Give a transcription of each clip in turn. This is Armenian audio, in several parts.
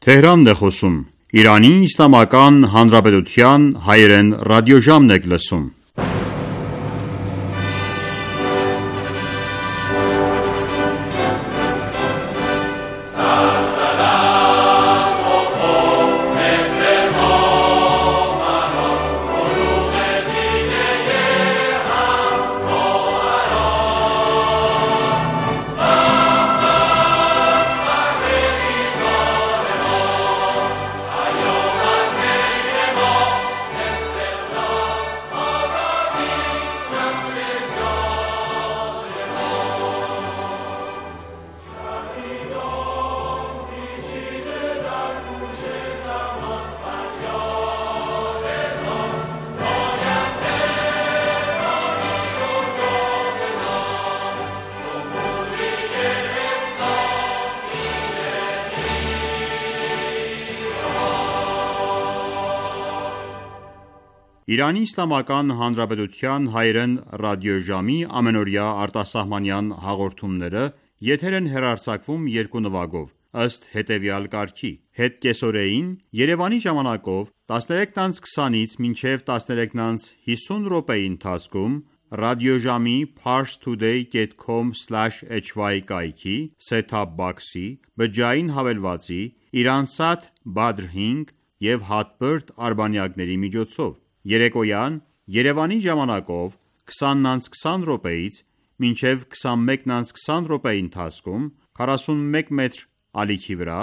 Թեհրանն է խոսում։ Իրանի Իսլամական Հանրապետության հայերեն ռադիոժամն եք լսում։ Իրանի Իսլամական Հանրապետության հայերեն ռադիոժամի ամենօրյա արտասահմանյան հաղորդումները եթեր են հեռարձակվում երկու նվագով, ըստ հետևյալ կարգի. Հետկեսօրեին Երևանի ժամանակով 13:20-ից մինչև 13:50 րոպեի ընթացքում ռադիոժամի parstoday.com/hy կայքի set-top box-ի, բջջային հավելվածի, Iransat Badr 5 և Hotbird արբանյակների միջոցով, երեկոյան Երևանի ժամանակով 20:20 րոպեից մինչև 21:20 րոպեի ընթացքում 41 մետր ալիքի վրա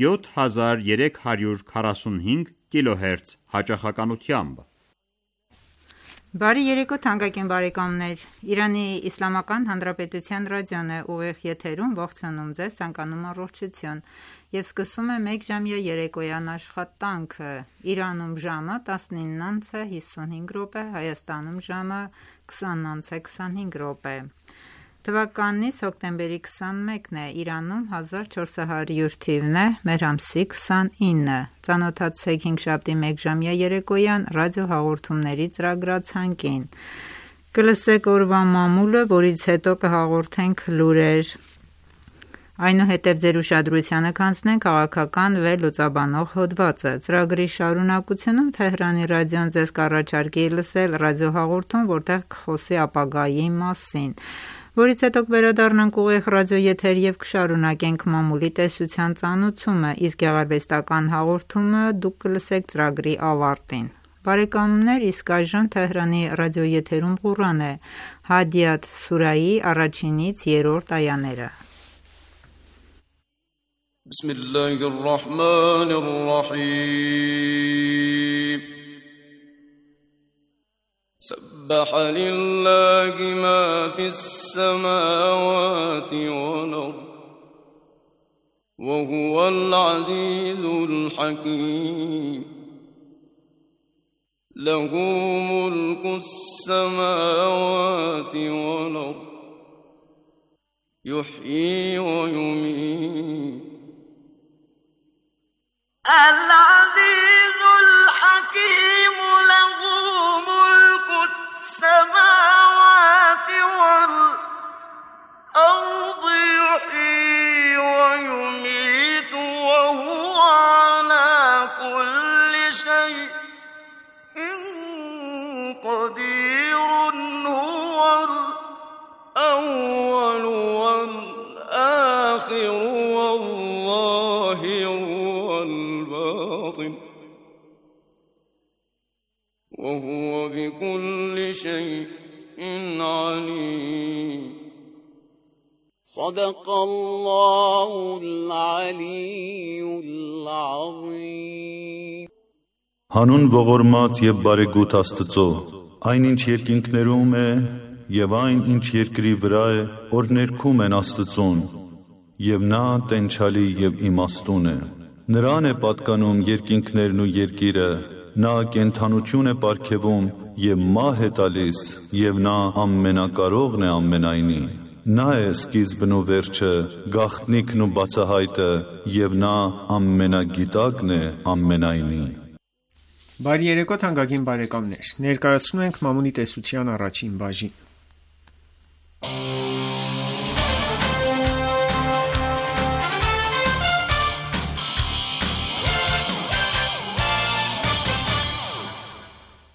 7345 կիլոհերց հաճախականությամբ։ Բարի երեկո թանկագին բարեկամներ, Իրանի Իսլամական Հանրապետության ռադիոն է ուղիղ եթերում, ողջունում ձեզ, ցանկանում առողջություն և սկսում է մեկ ժամյա երեկոյան աշխատանքը։ Իրանում ժամը 19:55 րոպե, Հայաստանում ժամը 20:25 րոպե։ Թվականից հոկտեմբերի 21-ն է, Իրանում 1400 թիվն է, մեր ամսի 29-ը։ Ծանոթացեք հինգշաբթի մեկժամյա երեկոյան ռադիոհաղորդումների ծրագրացանկին։ Կլսեք օրվա մամուլը, որից հետո կհաղորդենք լուրեր։ Այնուհետև ձեր ուշադրությանը կանցնենք քաղաքական վերլուծաբանող հոդվածը։ Ծրագրի շարունակությունում Թեհրանի ռադիոն ձեզ կառաջարկի լսել ռադիոհաղորդում, որտեղ կխոսի ապագայի մասին, որից հետո կվերադառնանք ուղիղ ռադիոեթեր և կշարունակենք մամուլի տեսության ծանուցումը, իսկ գեղարվեստական հաղորդումը դուք կլսեք ծրագրի ավարտին։ Բարեկամներ, իսկ այժմ Թեհրանի ռադիոեթերում Ղուրան է, Հադիաթ սուրայի 1-ից 3-րդ այաները։ Բիսմիլլահիռռահմանիռռահիմ سبح لله ما في السماوات والأرض وهو العزيز الحكيم له ملك السماوات والأرض يحيي ويميت العزيز الحكيم له ملك السماوات والأرض يحيي ويميت وهو على كل شيء قدير هو الأول والآخر والظاهر والباطن وهو بكل شيء عليم صدق الله العلي العظيم Հանուն ողորմած և բարեգութ Աստծո, այնինչ երկինքներում է և այն ինչ երկրի վրա է, օրհներգում են Աստծուն, և նա տենչալի և իմաստուն է։ Նրան է պատկանում երկինքներն ու երկիրը, նա կենդանություն է պարգևում և մահ է տալիս, և նա ամենակարողն է ամենայնի։ Նա է սկիզբն ու վերջը, գաղտնիքն ու բացահայտը, և նա ամենագիտակն է ամենայնի։ Բարի երեկո թանկագին բարեկամներ, ներկայացնում ենք մամուլի տեսության առաջին բաժին։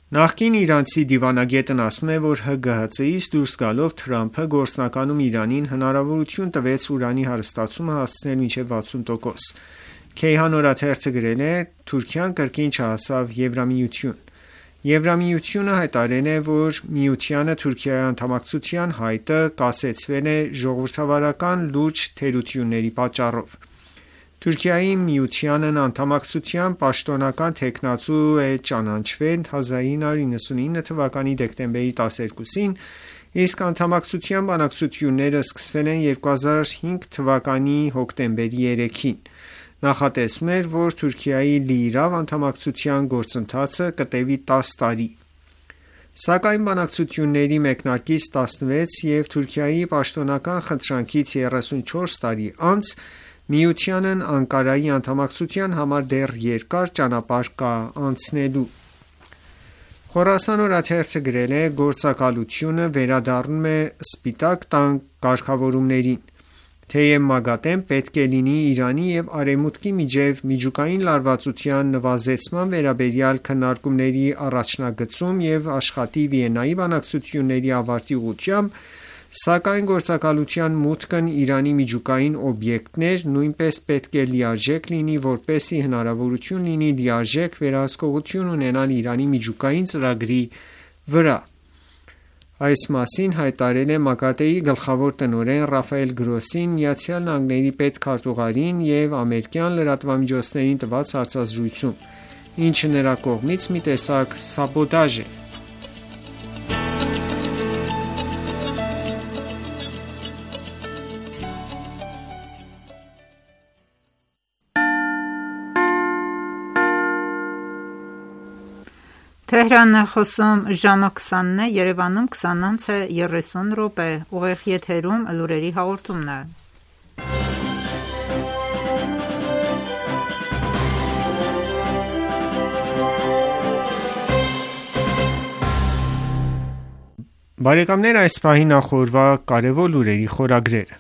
Նախկին իրանցի դիվանագետն ասում է, որ ՀԳՀԾ-ից դուրս գալով Թրամփը գործնականում Իրանին հնարավորություն տվեց ուրանի հարստացումը հասցնել մինչև 60%։ Քեյհան օրաթերթը գրել է. Թուրքիան կրկին չհասավ Եվրամիություն։ Եվրամիությունը հայտարարել է, որ Միությանը Թուրքիայի անդամակցության հայտը կասեցվել է ժողովրդավարական լուրջ թերությունների պատճառով։ Թուրքիայի Միությանն անդամակցության պաշտոնական թեկնածու է ճանաչվել 1999 թվականի դեկտեմբերի 12-ին, իսկ անդամակցության բանակցությունները սկսվել են 2005 թվականի հոկտեմբերի 3-ին։ Նախատեսվում էր, որ Թուրքիայի լիիրավ անդամակցության գործընթացը կտևի 10 տարի։ Սակայն բանակցությունների մեկնարկից 16 և Թուրքիայի պաշտոնական խնդրանքից 34 տարի անց Միությանն Անկարայի անդամակցության համար դեռ երկար ճանապարհ կա անցնելու։ Խորասան օրաթերթը գրել է. գործակալությունը վերադառնում է Սպիտակ տան կարգավորումներին։ Թեև ՄԱԳԱՏԷ-ն պետք է լինի Իրանի և Արևմուտքի միջև միջուկային լարվածության նվազեցման վերաբերյալ քննարկումների առաջնագծում և աշխատի Վիեննայի բանակցությունների ավարտի ուղղությամբ, սակայն գործակալության մուտքն Իրանի միջուկային օբյեկտներ նույնպես պետք է լիարժեք լինի, որպեսզի հնարավորություն լինի լիարժեք վերահսկողություն ունենալ Իրանի միջուկային ծրագրի վրա։ Այս մասին հայտարարել է ՄԱԳԱՏԷ-ի գլխավոր տնօրեն Ռաֆայել Գրոսին ԱՄՆ-ի պետքարտուղարին և ամերիկյան լրատվամիջոցներին տված հարցազրույցում, ինչը նրա կողմից մի տեսակ սաբոտաժ է։ Թեհրանն է խոսում ժամը 20-ն է, Երևանում 20:30 րոպե, ուղիղ եթերում լուրերի հաղորդումն է։ Բարեկամներ, այս պահի նախորդ կարևոր լուրերի խորագրերը։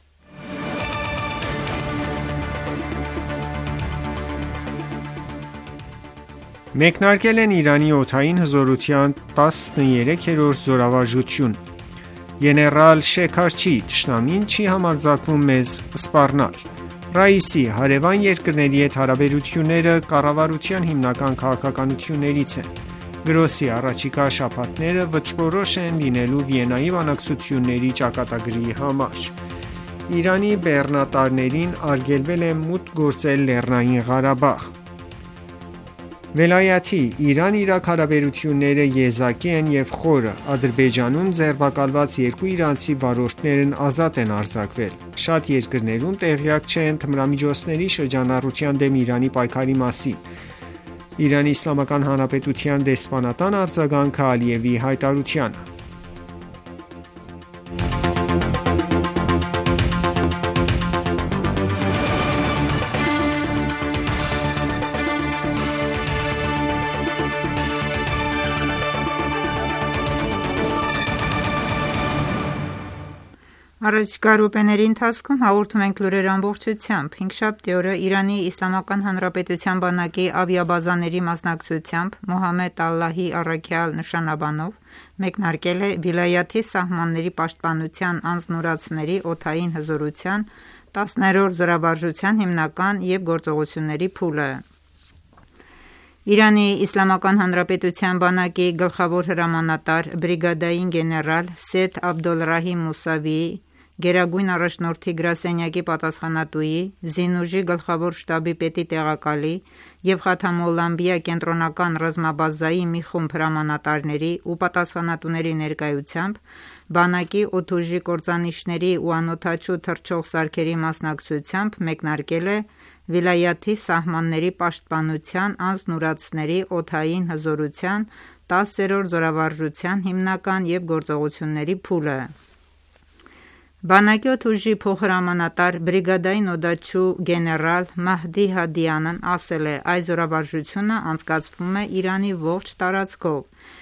Մեկնարկել են Իրանի օդային հզորության 13-րդ զորավարժությունը։ Գեներալ Շեքարչի թշնամին չի համարձակվում մեզ սպառնալ։ Ռաիսի հարևան երկրների հետ հարաբերությունները կառավարության հիմնական քաղաքականություններից են։ Գրոսի առաջիկա շաբաթները վճռորոշ են լինելու Վիեննայի բանակցությունների ճակատագրի համար։ Իրանի բեռնատարներին արգելվել է մուտք գործել Լեռնային Ղարաբաղ։ Վելայաթի Իրան-Իրաք հարաբերությունները եզակի են և խորը։ Ադրբեջանում ձերբակալված երկու իրանցի վարորդներն ազատ են արձակվել։ Շատ երկրներում տեղյակ չեն թմրամիջոցների շրջանառության դեմ Իրանի պայքարի մասին։ Իրանի Իսլամական Հանրապետության դեսպանատան արձագանքը Ալիևի հայտարարությանը։ Առաջիկա րոպեների ընթացքում հաղորդում ենք լուրեր ամբողջությամբ։ Հինգշաբթի օրը Իրանի Իսլամական Հանրապետության բանակի ավիաբազաների մասնակցությամբ Մոհամմեդ Ալլահի առաքյալ նշանաբանով մեկնարկել է Վիլայաթի սահմանների պաշտպանության անձնուրացների օդային հզորության 10-րդ զորավարժության հիմնական և գործողությունների փուլը։ Իրանի Իսլամական Հանրապետության բանակի գլխավոր հրամանատար բրիգադային գեներալ Սեյեդ Աբդոլռահիմ Մուսավիի, Գերագույն առաջնորդի գրասենյակի պատասխանատուի, Զինուժի գլխավոր շտաբի պետի տեղակալի և Խաթամ-ալ-Անբիա կենտրոնական ռազմաբազայի մի խումբ հրամանատարների ու պատասխանատուների ներկայությամբ բանակի օդուժի կործանիչների ու անօդաչու թռչող սարքերի մասնակցությամբ մեկնարկել է Վիլայաթի սահմանների պաշտպանության անձնուրացների օդային հզորության 10-րդ զորավարժության հիմնական և գործողությունների փուլը։ Բանակի օդուժի փոխհրամանատար բրիգադային օդաչու գեներալ Մահդի Հադիյանն ասել է. այս զորավարժությունը անցկացվում է Իրանի ողջ տարածքով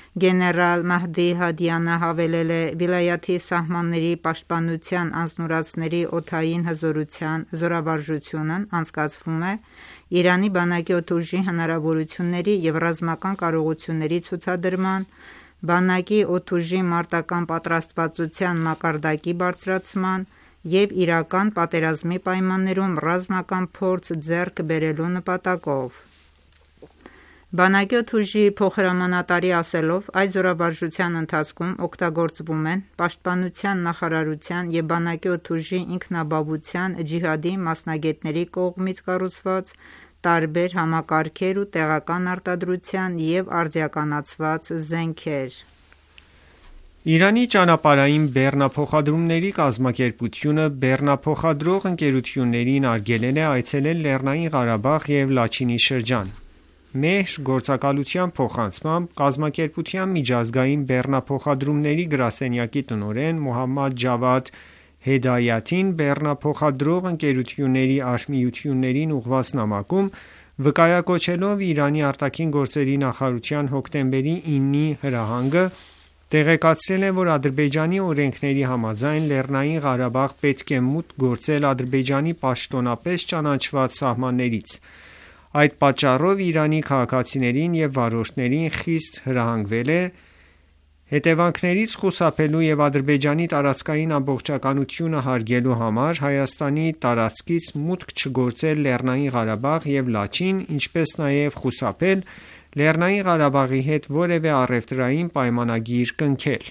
Գեներալ Մահդի Հադիանը հավելել է. «Վիլայաթի սահմանների պաշտպանության անձնուրացների օդային հզորության զորավարժությունն անցկացվում է Իրանի բանակի օդուժի հնարավորությունների և ռազմական կարողությունների ցուցադրման, բանակի օդուժի մարտական պատրաստվածության մակարդակի բարձրացման և իրական պատերազմի պայմաններում ռազմական փորձ ձեռք բերելու նպատակով»։ Բանակի օդուժի փոխհրամանատարի ասելով, այս զորավարժության ընթացքում օգտագործվում են Պաշտպանության նախարարության և բանակի օդուժի ինքնաբավության ջիհադի մասնագետների կողմից կառուցված տարբեր համակարգեր ու տեղական արտադրության և արդիականացված զենքեր։ Իրանի ճանապարհային բեռնափոխադրումների կազմակերպությունը բեռնափոխադրող ընկերություններին արգելել է այցելել Լեռնային Ղարաբաղ և Լաչինի շրջան։ Մեհր գործակալության փոխանցմամբ կազմակերպության միջազգային բեռնափոխադրումների գրասենյակի տնօրեն Մոհամմադ Ջավադ Հեդայաթին բեռնափոխադրող ընկերությունների արհմիություններին ուղղված նամակում վկայակոչելով Իրանի արտաքին գործերի նախարարության հոկտեմբերի 9-ի հրահանգը, տեղեկացրել է, որ Ադրբեջանի օրենքների համաձայն Լեռնային Ղարաբաղ պետք է մուտք գործել Ադրբեջանի պաշտոնապես ճանաչված սահմաններից։ Այդ պատճառով Իրանի քաղաքացիներին և վարորդներին խիստ հրահանգվել է հետևանքներից խուսափելու և Ադրբեջանի տարածքային ամբողջականությունը հարգելու համար Հայաստանի տարածքից մուտք չգործել Լեռնային Ղարաբաղ և Լաչին, ինչպես նաև խուսափել Լեռնային Ղարաբաղի հետ որևէ առևտրային պայմանագիր կնքել։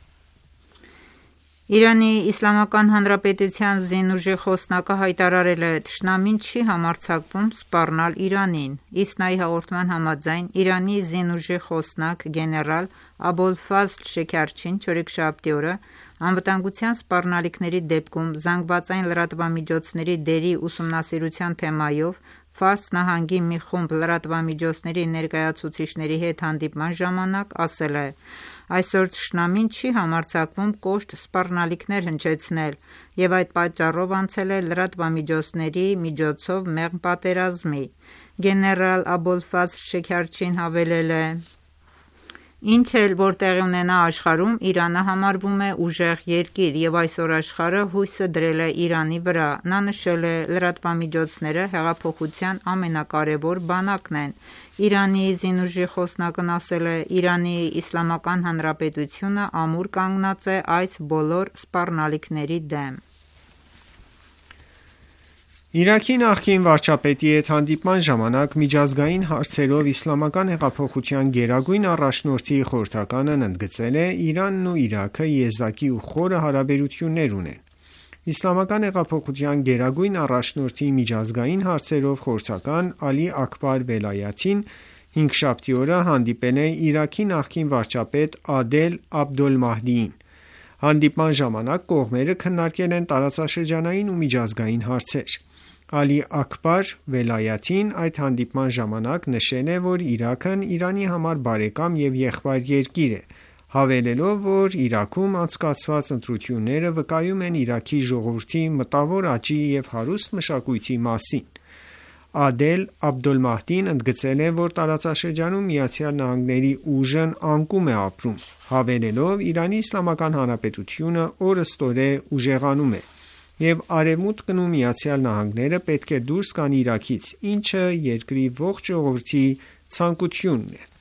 Իրանի Իսլամական Հանրապետության զինուժի խոսնակը հայտարարել է. «Թշնամին չի համարձակվում սպառնալ Իրանին»։ Իսնայի հաղորդման համաձայն Իրանի զինուժի խոսնակ գեներալ Աբոլֆազլ Շեքարչին չորեքշաբթի օրը անվտանգության սպառնալիքների դեպքում զանգվածային լրատվամիջոցների դերի ուսումնասիրության թեմայով Ֆարս նահանգի մի խումբ լրատվամիջոցների ներկայացուցիչների հետ հանդիպման ժամանակ ասել է. «Այսօր թշնամին չի համարձակվում կոշտ սպառնալիքներ հնչեցնել և այդ պատճառով անցել է լրատվամիջոցների միջոցով մեղմ պատերազմի»։ Գեներալ Աբոլֆազլ Շեքարչին հավելել է. «Ինչ էլ որ տեղի ունենա աշխարհում, Իրանը համարվում է ուժեղ երկիր և այսօր աշխարհը հույսը դրել է Իրանի վրա»։ Նա նշել է. «Լրատվամիջոցները հեղափոխության ամենակարևոր բանակն են»։ Իրանի զինուժի խոսնակն ասել է. «Իրանի Իսլամական Հանրապետությունը ամուր կանգնած է այս բոլոր սպառնալիքների դեմ»։ Իրաքի նախկին վարչապետի հետ հանդիպման ժամանակ միջազգային հարցերով Իսլամական հեղափոխության գերագույն առաջնորդի խորհրդականն ընդգծել է. «Իրանն ու Իրաքը եզակի ու խորը հարաբերություններ ունեն»։ Իսլամական հեղափոխության գերագույն առաջնորդի միջազգային հարցերով խորհրդական Ալի Աքբար Վելայաթին հինգշաբթի օրը հանդիպել է Իրաքի նախկին վարչապետ Ադել Աբդոլմահդիին։ Հանդիպման ժամանակ կողմերը քննարկել են տարածաշրջանային ու միջազգային հարցեր։ Ալի Աքբար Վելայաթին այդ հանդիպման ժամանակ նշել է, որ Իրաքն Իրանի համար բարեկամ և եղբայր երկիր է, հավելելով, որ Իրաքում անցկացված ընտրությունները վկայում են Իրաքի ժողովրդի մտավոր աճի և հարուստ մշակույթի մասին։ Ադել Աբդոլմահդին ընդգծել է, որ տարածաշրջանում ԱՄՆ-ի ուժն անկում է ապրում, հավելելով. «Իրանի Իսլամական Հանրապետությունը օրըստօրե ուժեղանում է, և Արևմուտքն ու ԱՄՆ-ը պետք է դուրս գան Իրաքից, ինչը երկրի ողջ ժողովրդի ցանկությունն է»։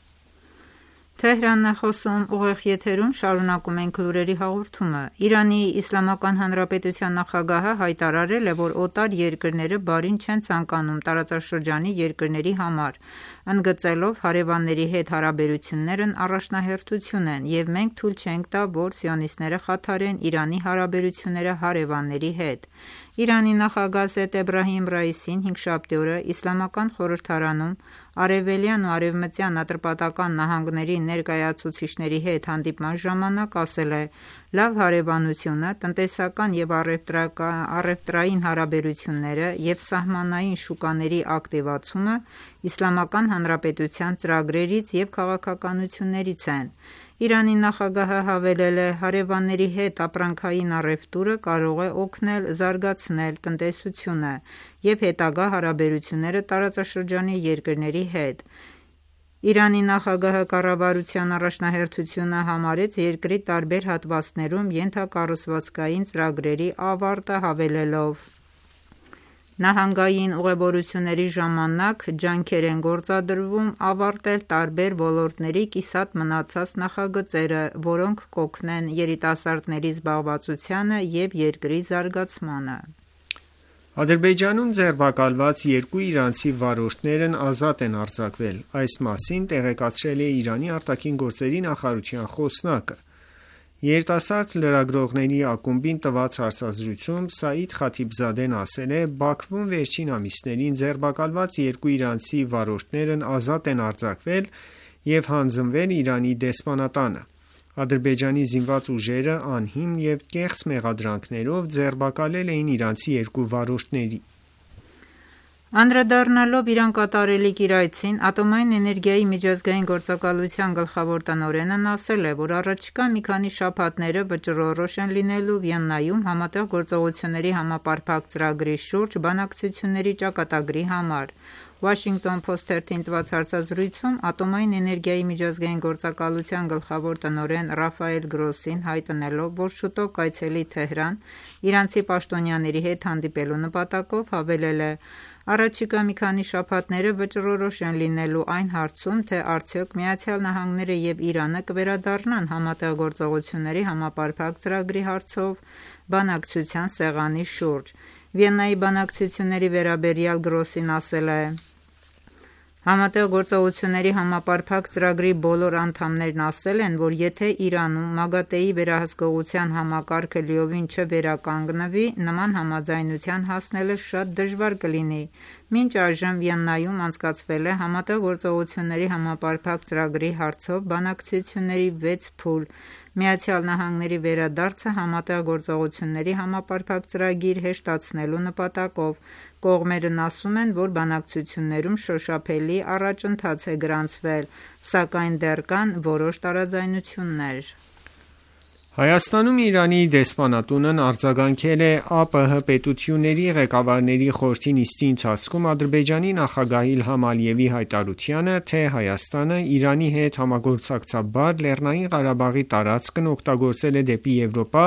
Իրանի Իսլամական Հանրապետության նախագահը հայտարարել է, որ օտար երկրները բարին չեն ցանկանում տարածաշրջանի երկրների համար, ընդգծելով. «Հարևանների հետ հարաբերություններն առաջնահերթություն են, և մենք թույլ չենք տա, որ սիոնիստները խաթարեն Իրանի հարաբերությունները հարևանների հետ»։ Իրանի նախագահ Սեյեդ Էբրահիմ Ռայիսին հինգշաբթի օրը Իսլամական խորհրդարանում արևելյան ու արևմտյան Ատրպատական նահանգների ներկայացուցիչների հետ հանդիպման ժամանակ ասել է. «Լավ հարևանությունը, տնտեսական և առևտրային հարաբերությունները և սահմանային շուկաների ակտիվացումը Իսլամական Հանրապետության ծրագրերից և քաղաքականություններից են»։ Իրանի նախագահը հավելել է. «Հարևանների հետ ապրանքային առևտուրը կարող է օգնել զարգացնել տնտեսությունը և հետագա հարաբերությունները տարածաշրջանի երկրների հետ»։ Իրանի նախագահը կառավարության առաջնահերթությունը համարեց երկրի տարբեր հատվածներում ենթակառուցվածքային ծրագրերի ավարտը հավելելով. Նահանգային ուղևորությունների ժամանակ ջանքեր են գործադրվում ավարտել տարբեր ոլորտների կիսատ մնացած նախագծերը, որոնք կօգնեն երիտասարդների զբաղվածությանը և երկրի զարգացմանը։ Ադրբեջանում ձերբակալված 2 իրանցի վարորդներն ազատ են արձակվել։ Այս մասին տեղեկացրել է Իրանի արտաքին գործերի նախարարության խոսնակը։ Երիտասարդ լրագրողների ակումբին տված հարցազրույցում Սաիդ Խաթիբզադեն ասել է. Բաքվում վերջին ամիսներին ձերբակալված 2 իրանցի վարորդներն ազատ են արձակվել և հանձնվել Իրանի դեսպանատանը։ Ադրբեջանի զինված ուժերը անհիմն և կեղծ մեղադրանքներով ձերբակալել էին իրանցի 2 վարորդների։ Անդրադառնալով Իրան կատարելիք իր այցին, Ատոմային էներգիայի միջազգային գործակալության գլխավոր տնօրենն ասել է, որ առաջիկա մի քանի շաբաթները վճռորոշ են լինելու Վիեննայում Համատեղ գործողությունների համապարփակ ծրագրի շուրջ բանակցությունների ճակատագրի համար։ Washington Post թերթին տված հարցազրույցում Ատոմային էներգիայի միջազգային գործակալության գլխավոր տնօրեն Ռաֆայել Գրոսին հայտնելով, որ շուտով կայցելի Թեհրան իրանցի պաշտոնյաների հետ հանդիպելու նպատակով, հավելել է. Առաջիկա մի քանի շաբաթները վճռորոշ են լինելու այն հարցում, թե արդյոք ԱՄՆ-ը և Իրանը կվերադառնան Համատեղ գործողությունների համապարփակ ծրագրի հարցով բանակցության սեղանի շուրջ։ Վիեննայի բանակցությունների վերաբերյալ Գրոսին ասել է. Համատեղ գործողությունների համապարփակ ծրագրի բոլոր անդամներն ասել են, որ եթե Իրանում ՄԱԳԱՏԵ-ի վերահսկողության համակարգը լիովին չվերականգնվի, նման համաձայնության հասնելը շատ դժվար կլինի։ Մինչ այժմ Վիեննայում անցկացվել է Համատեղ գործողությունների համապարփակ ծրագրի հարցով բանակցությունների 6 փուլ։ ԱՄՆ-ի վերադարձը Համատեղ գործողությունների համապարփակ ծրագիր հեշտացնելու նպատակով։ Կողմերն ասում են, որ բանակցություններում շոշափելի առաջընթաց է գրանցվել, սակայն դեռ կան որոշ տարաձայնություններ։ Հայաստանում Իրանի դեսպանատունն արձագանքել է ԱՊՀ պետությունների ղեկավարների խորհրդի նիստի ընթացքում Ադրբեջանի նախագահ Իլհամ Ալիևի հայտարարությանը, թե Հայաստանը Իրանի հետ համագործակցաբար Լեռնային Ղարաբաղի տարածքն օգտագործել է դեպի Եվրոպա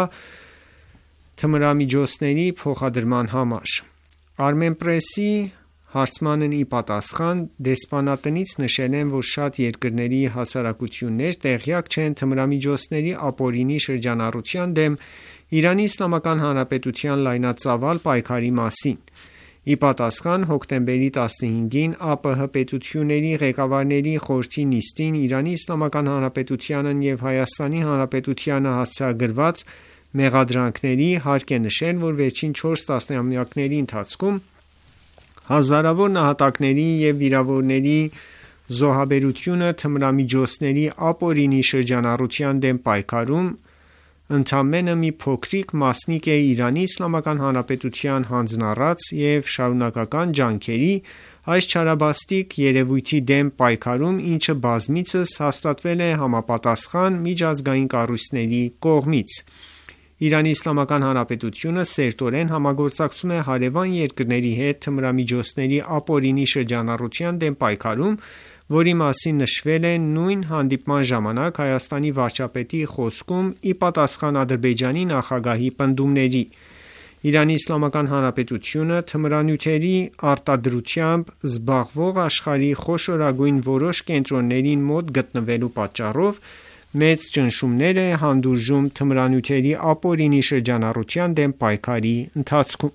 թմրամիջոցների փոխադրման համար։ Armenpress-ի հարցմանն ի պատասխան դեսպանատնից նշել են, որ շատ երկրների հասարակություններ տեղյակ չեն թմրամիջոցների ապօրինի շրջանառության դեմ Իրանի Իսլամական Հանրապետության լայնածավալ պայքարի մասին։ Ի պատասխան հոկտեմբերի 15-ին ԱՊՀ պետությունների ղեկավարների խորհրդի նիստին Իրանի Իսլամական Հանրապետությանն և Հայաստանի Հանրապետությանը հասցեագրված մեղադրանքների հարկ է նշել, որ վերջին 4 տասնամյակների ընթացքում հազարավոր նահատակների և վիրավորների զոհաբերությունը թմրամիջոցների ապօրինի շրջանառության դեմ պայքարում ընդամենը մի փոքրիկ մասնիկ է Իրանի Իսլամական Հանրապետության հանձնառած և շարունակական ջանքերի այս չարաբաստիկ երևույթի դեմ պայքարում, ինչը բազմիցս հաստատվել է համապատասխան միջազգային կառույցների կողմից։ Իրանի Իսլամական Հանրապետությունը սերտորեն համագործակցում է հարևան երկրների հետ թմրամիջոցների ապօրինի շրջանառության դեմ պայքարում, որի մասին նշվել է նույն հանդիպման ժամանակ Հայաստանի վարչապետի խոսքում ի պատասխան Ադրբեջանի նախագահի պնդումների։ Իրանի Իսլամական Հանրապետությունը թմրանյութերի արտադրությամբ զբաղվող աշխարհի խոշորագույն որոշ կենտրոններին մոտ գտնվելու պատճառով մեծ ճնշումներ է հանդուրժում թմրանյութերի ապօրինի շրջանառության դեմ պայքարի ընթացքում։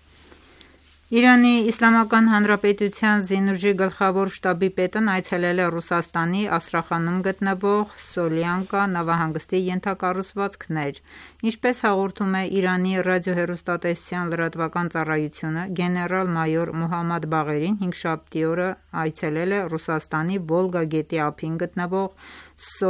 Իրանի Իսլամական Հանրապետության զինուժի գլխավոր շտաբի պետն այցելել է Ռուսաստանի Աստրախանում գտնվող Սոլյանկա նավահանգստի ենթակառուցվածքներ։ Ինչպես հաղորդում է Իրանի ռադիոհեռուստատեսության լրատվական ծառայությունը, գեներալ-մայոր Մոհամմադ Բաղերին հինգշաբթի օրը այցելել է Ռուսաստանի Վոլգա գետի ափին գտնվող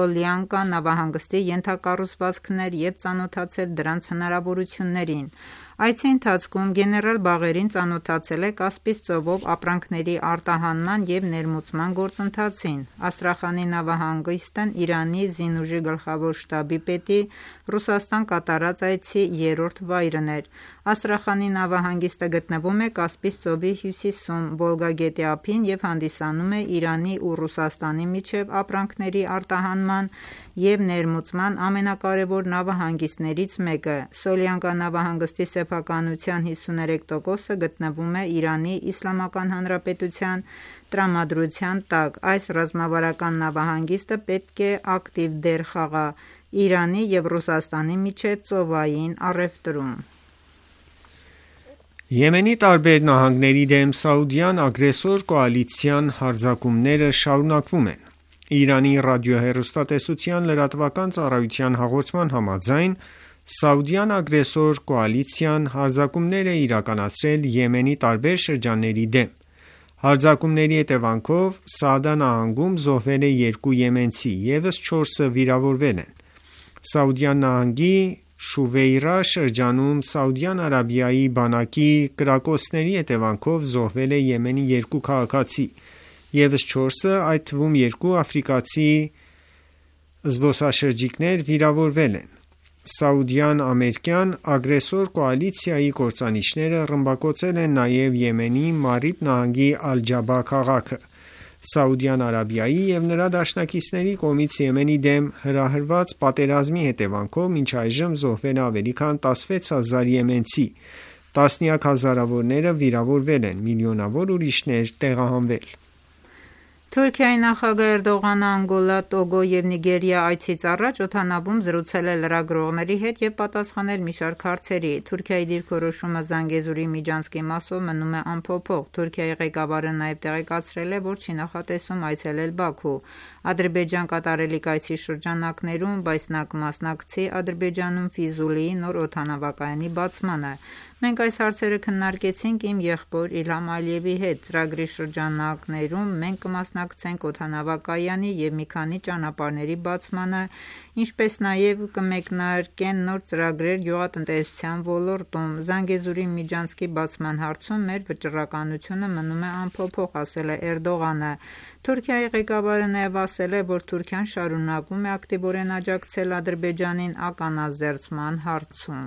Սոլյանկա նավահանգստի ենթակառուցվածքներ և ծանոթացել դրանց հնարավորություններին։ Այցի ընթացքում գեներալ Բաղերին ծանոթացել է Կասպից ծովով ապրանքների արտահանման և ներմուծման գործընթացին։ Աստրախանի նավահանգիստն Իրանի զինուժի գլխավոր շտաբի պետի Ռուսաստան կատարած այցի երրորդ վայրն էր։ Աստրախանի նավահանգիստը գտնվում է Կասպից ծովի հյուսիսում, Վոլգա գետի ափին և հանդիսանում է Իրանի ու Ռուսաստանի միջև ապրանքների արտահանման և ներմուծման ամենակարևոր նավահանգիստներից մեկը։ Սոլյանկա նավահանգստի սեփականության 53%-ը գտնվում է Իրանի Իսլամական Հանրապետության տրամադրության տակ։ Այս ռազմավարական նավահանգիստը պետք է ակտիվ դեր խաղա Իրանի և Ռուսաստանի միջև ծովային առևտրում։ Եմենի տարբեր նահանգների դեմ սաուդյան ագրեսոր կոալիցիան հարձակումները շարունակվում են։ Իրանի ռադիոհեռուստատեսության լրատվական ծառայության հաղորդման համաձայն, սաուդյան ագրեսոր կոալիցիան հարձակումներ է իրականացրել Եմենի տարբեր շրջանների դեմ։ Հարձակումների հետևանքով Սաադա նահանգում զոհվել է 2 եմենցի, ևս 4-ը վիրավորվել են։ Սաուդյան նահանգի Շուվեյրա շրջանում Սաուդյան Արաբիայի բանակի կրակոցների հետևանքով զոհվել է Եմենի 2 քաղաքացի, ևս 4-ը, այդ թվում 2 աֆրիկացի զբոսաշրջիկներ վիրավորվել են։ Սաուդյան-ամերիկյան ագրեսոր կոալիցիայի կործանիչները ռմբակոծել են նաև Եմենի Մարիբ նահանգի Ալ-Ջաբա քաղաքը։ Սաուդյան Արաբիայի և նրա դաշնակիցների կողմից Եմենի դեմ հրահրված պատերազմի հետևանքով մինչ այժմ զոհվել է ավելի քան 16,000 եմենցի, տասնյակ հազարավորները վիրավորվել են, միլիոնավոր ուրիշներ տեղահանվել։ Թուրքիայի նախագահ Էրդողանը Անգոլա, Տոգո և Նիգերիա այցից առաջ օդանավում զրուցել է լրագրողների հետ և պատասխանել մի շարք հարցերի։ Թուրքիայի դիրքորոշումը Զանգեզուրի միջանցքի մասով մնում է անփոփոխ։ Թուրքիայի ղեկավարը նաև տեղեկացրել է, որ չի նախատեսում այցելել Բաքու։ Ադրբեջան կատարելիք այցի շրջանակներում, բայց նա կմասնակցի Ադրբեջանում Ֆիզուլիի նոր օդանավակայանի բացմանը։ Մենք այս հարցերը քննարկեցինք իմ եղբոր Իլհամ Ալիևի հետ։ Ծրագրի շրջանակներում մենք կմասնակցենք օդանավակայանի և մի քանի ճանապարհների բացմանը, ինչպես նաև կմեկնարկեն նոր ծրագրեր գյուղատնտեսության ոլորտում։ Զանգեզուրի միջանցքի բացման հարցում մեր վճռականությունը մնում է անփոփոխ, ասել է Էրդողանը։ Թուրքիայի ղեկավարը նաև ասել է, որ Թուրքիան շարունակում է ակտիվորեն աջակցել Ադրբեջանին ականազերծման հարցում։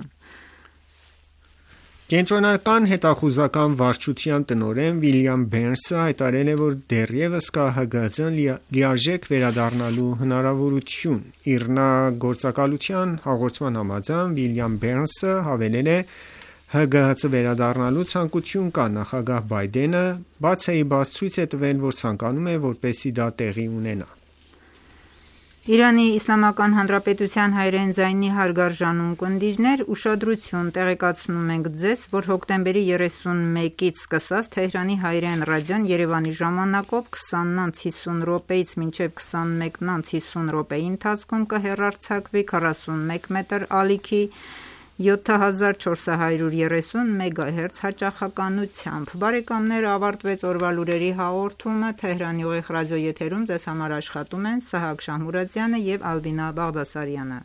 Կենտրոնական հետախուզական վարչության տնօրեն Վիլյամ Բերնսը հայտարարել է, որ դեռևս կա ՀԳՀԾ-ն լիարժեք վերադառնալու հնարավորություն։ ԻՌՆԱ գործակալության հաղորդման համաձայն Վիլյամ Բերնսը հավելել է. ՀԳՀԾ վերադառնալու ցանկություն կա, նախագահ Բայդենը բացեիբաց ցույց է տվել, որ ցանկանում է, որպեսզի դա տեղի ունենա։ Իրանի Իսլամական Հանրապետության հայրեն ձայնի հարգարժան ունկնդիրներ, ուշադրություն, տեղեկացնում ենք ձեզ, որ հոկտեմբերի 31-ից սկսած Թեհրանի հայրեն ռադիոն Երևանի ժամանակով 20:50 րոպեից մինչև 21:50 րոպեի ընթացքում կհեռարձակվի 41 մետր ալիքի 7430 մեգահերց հաճախականությամբ։ Բարեկամներ, ավարտվեց օրվա լուրերի հաղորդումը։ Թեհրանի ուղիղ ռադիոեթերում ձեզ համար աշխատում են Սահակ Շահմուրադյանը և Ալբինա Բաղդասարյանը։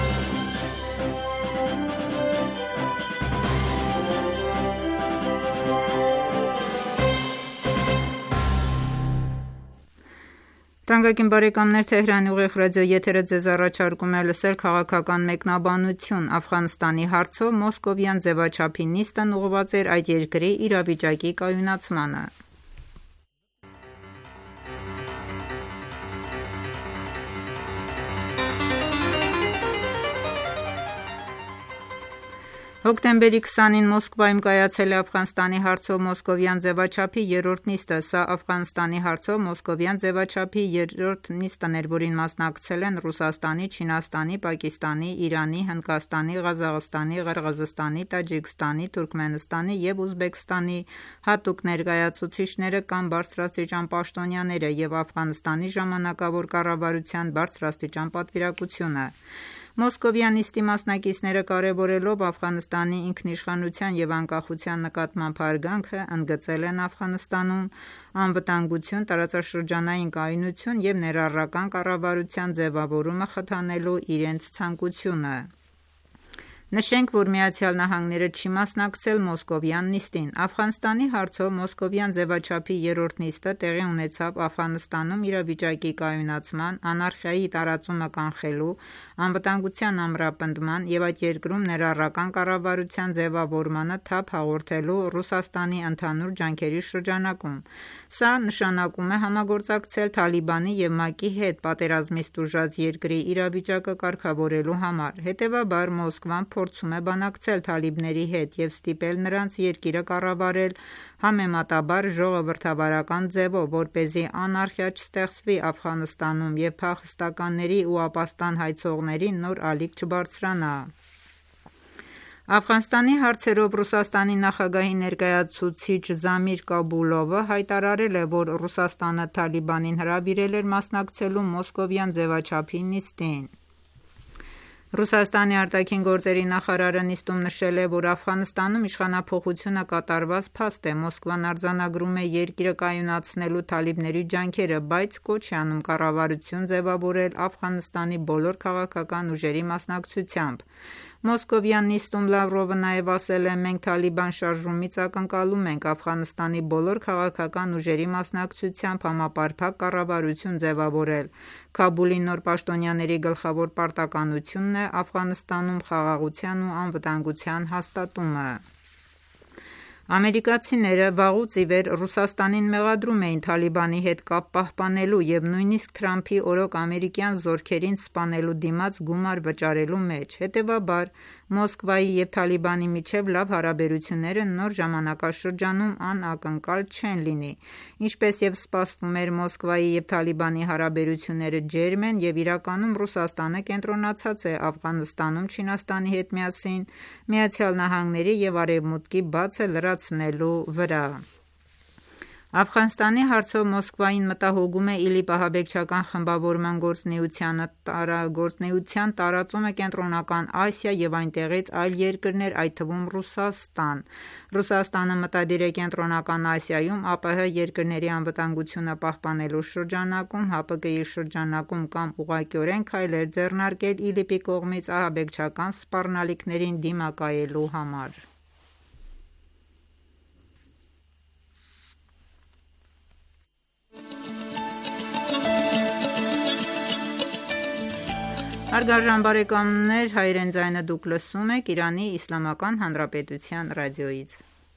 Թանկագին բարեկամներ, Թեհրանի ուղիղ ռադիոեթերը ձեզ առաջարկում է լսել քաղաքական մեկնաբանություն։ Աֆղանստանի հարցով մոսկովյան ձևաչափի նիստն ուղղված էր այդ երկրի իրավիճակի կայունացմանը։ Հոկտեմբերի 20-ին Մոսկվայում կայացել է Աֆղանստանի հարցով մոսկովյան ձևաչափի երրորդ նիստը։ Սա Աֆղանստանի հարցով մոսկովյան ձևաչափի երրորդ նիստն էր, որին մասնակցել են Ռուսաստանի, Չինաստանի, Պակիստանի, Իրանի, Հնդկաստանի, Ղազախստանի, Ղրղըզստանի, Տաջիկստանի, Թուրքմենստանի և Ուզբեկստանի հատուկ ներկայացուցիչները կամ բարձրաստիճան պաշտոնյաները և Աֆղանստանի ժամանակավոր կառավարության բարձրաստիճան պատվիրակությունը։ Մոսկովյան նիստի մասնակիցները կարևորելով Աֆղանստանի ինքնիշխանության և անկախության նկատմամբ հարգանքը, ընդգծել են Աֆղանստանում անվտանգություն, տարածաշրջանային կայունություն և ներառական կառավարության ձևավորումը խթանելու իրենց ցանկությունը։ Նշենք, որ ԱՄՆ-ը չի մասնակցել Մոսկովյան նիստին։ Աֆղանստանի հարցով Մոսկովյան ձևաչափի երրորդ նիստը տեղի ունեցավ Աֆղանստանում իրավիճակի կայունացման, անարխիայի տարածումը կանխելու, անվտանգության ամրապնդման և այդ երկրում ներառական կառավարության ձևավորմանը թափ հաղորդելու Ռուսաստանի ընդհանուր ջանքերի շրջանակում։ Սա նշանակում է համագործակցել Թալիբանի և ՄԱԿ-ի հետ պատերազմից տուժած երկրի իրավիճակը կարգավորելու համար։ Հետևաբար Մոսկվան փորձում է բանակցել թալիբների հետ և ստիպել նրանց երկիրը կառավարել համեմատաբար ժողովրդավարական ձևով, որպեսզի անարխիա չստեղծվի Աֆղանստանում և փախստականների ու ապաստան հայցողների նոր ալիք չբարձրանա։ Աֆղանստանի հարցերով Ռուսաստանի նախագահի ներկայացուցիչ Զամիր Կաբուլովը հայտարարել է, որ Ռուսաստանը Թալիբանին հրավիրել էր մասնակցելու Մոսկովյան ձևաչափի նիստին։ Ռուսաստանի արտաքին գործերի նախարարը նիստում նշել է, որ Աֆղանստանում իշխանափոխությունը կատարված փաստ է։ Մոսկվան արձանագրում է երկիրը կայունացնելու թալիբների ջանքերը, բայց կոչ է անում կառավարություն ձևավորել Աֆղանստանի բոլոր քաղաքական ուժերի մասնակցությամբ։ Մոսկովյան նիստում Լավրովը նաև ասել է. «Մենք Թալիբան շարժումից ակնկալում ենք Աֆղանստանի բոլոր քաղաքական ուժերի մասնակցությամբ համապարփակ կառավարություն ձևավորել»։ Քաբուլի նոր պաշտոնյաների գլխավոր պարտականությունն է Աֆղանստանում խաղաղության ու անվտանգության հաստատումը։ Ամերիկացիները վաղուց ի վեր Ռուսաստանին մեղադրում էին Թալիբանի հետ կապ պահպանելու և նույնիսկ Թրամփի օրոք ամերիկյան զորքերին սպանելու դիմաց գումար վճարելու մեջ։ Հետևաբար Մոսկվայի և Թալիբանի միջև լավ հարաբերությունները նոր ժամանակաշրջանում անակնկալ չեն լինի։ Ինչպես և սպասվում էր, Մոսկվայի և Թալիբանի հարաբերությունները ջերմ են և իրականում Ռուսաստանը կենտրոնացած է Աֆղանստանում Չինաստանի հետ միասին ԱՄՆ-ի և Արևմուտքի բացը լրացնելու վրա։ Աֆղանստանի հարցով Մոսկվային մտահոգում է ԻԼԻՊ ահաբեկչական խմբավորման գործունեության տարածումը Կենտրոնական Ասիա և այնտեղից այլ երկրներ, այդ թվում Ռուսաստան։ Ռուսաստանը մտադիր է Կենտրոնական Ասիայում ԱՊՀ երկրների անվտանգությունը պահպանելու շրջանակում ՀԱՊԿ-ի շրջանակում կամ ուղղակիորեն քայլեր ձեռնարկել ԻԼԻՊ-ի կողմից ահաբեկչական սպառնալիքներին դիմակայելու համար։ Հարգարժան բարեկամներ, հայրեն ձայնը դուք լսում եք Իրանի Իսլամական Հանրապետության ռադիոյից։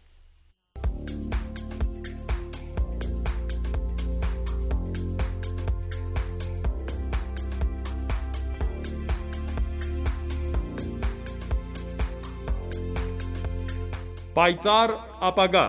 Պայծառ ապագա։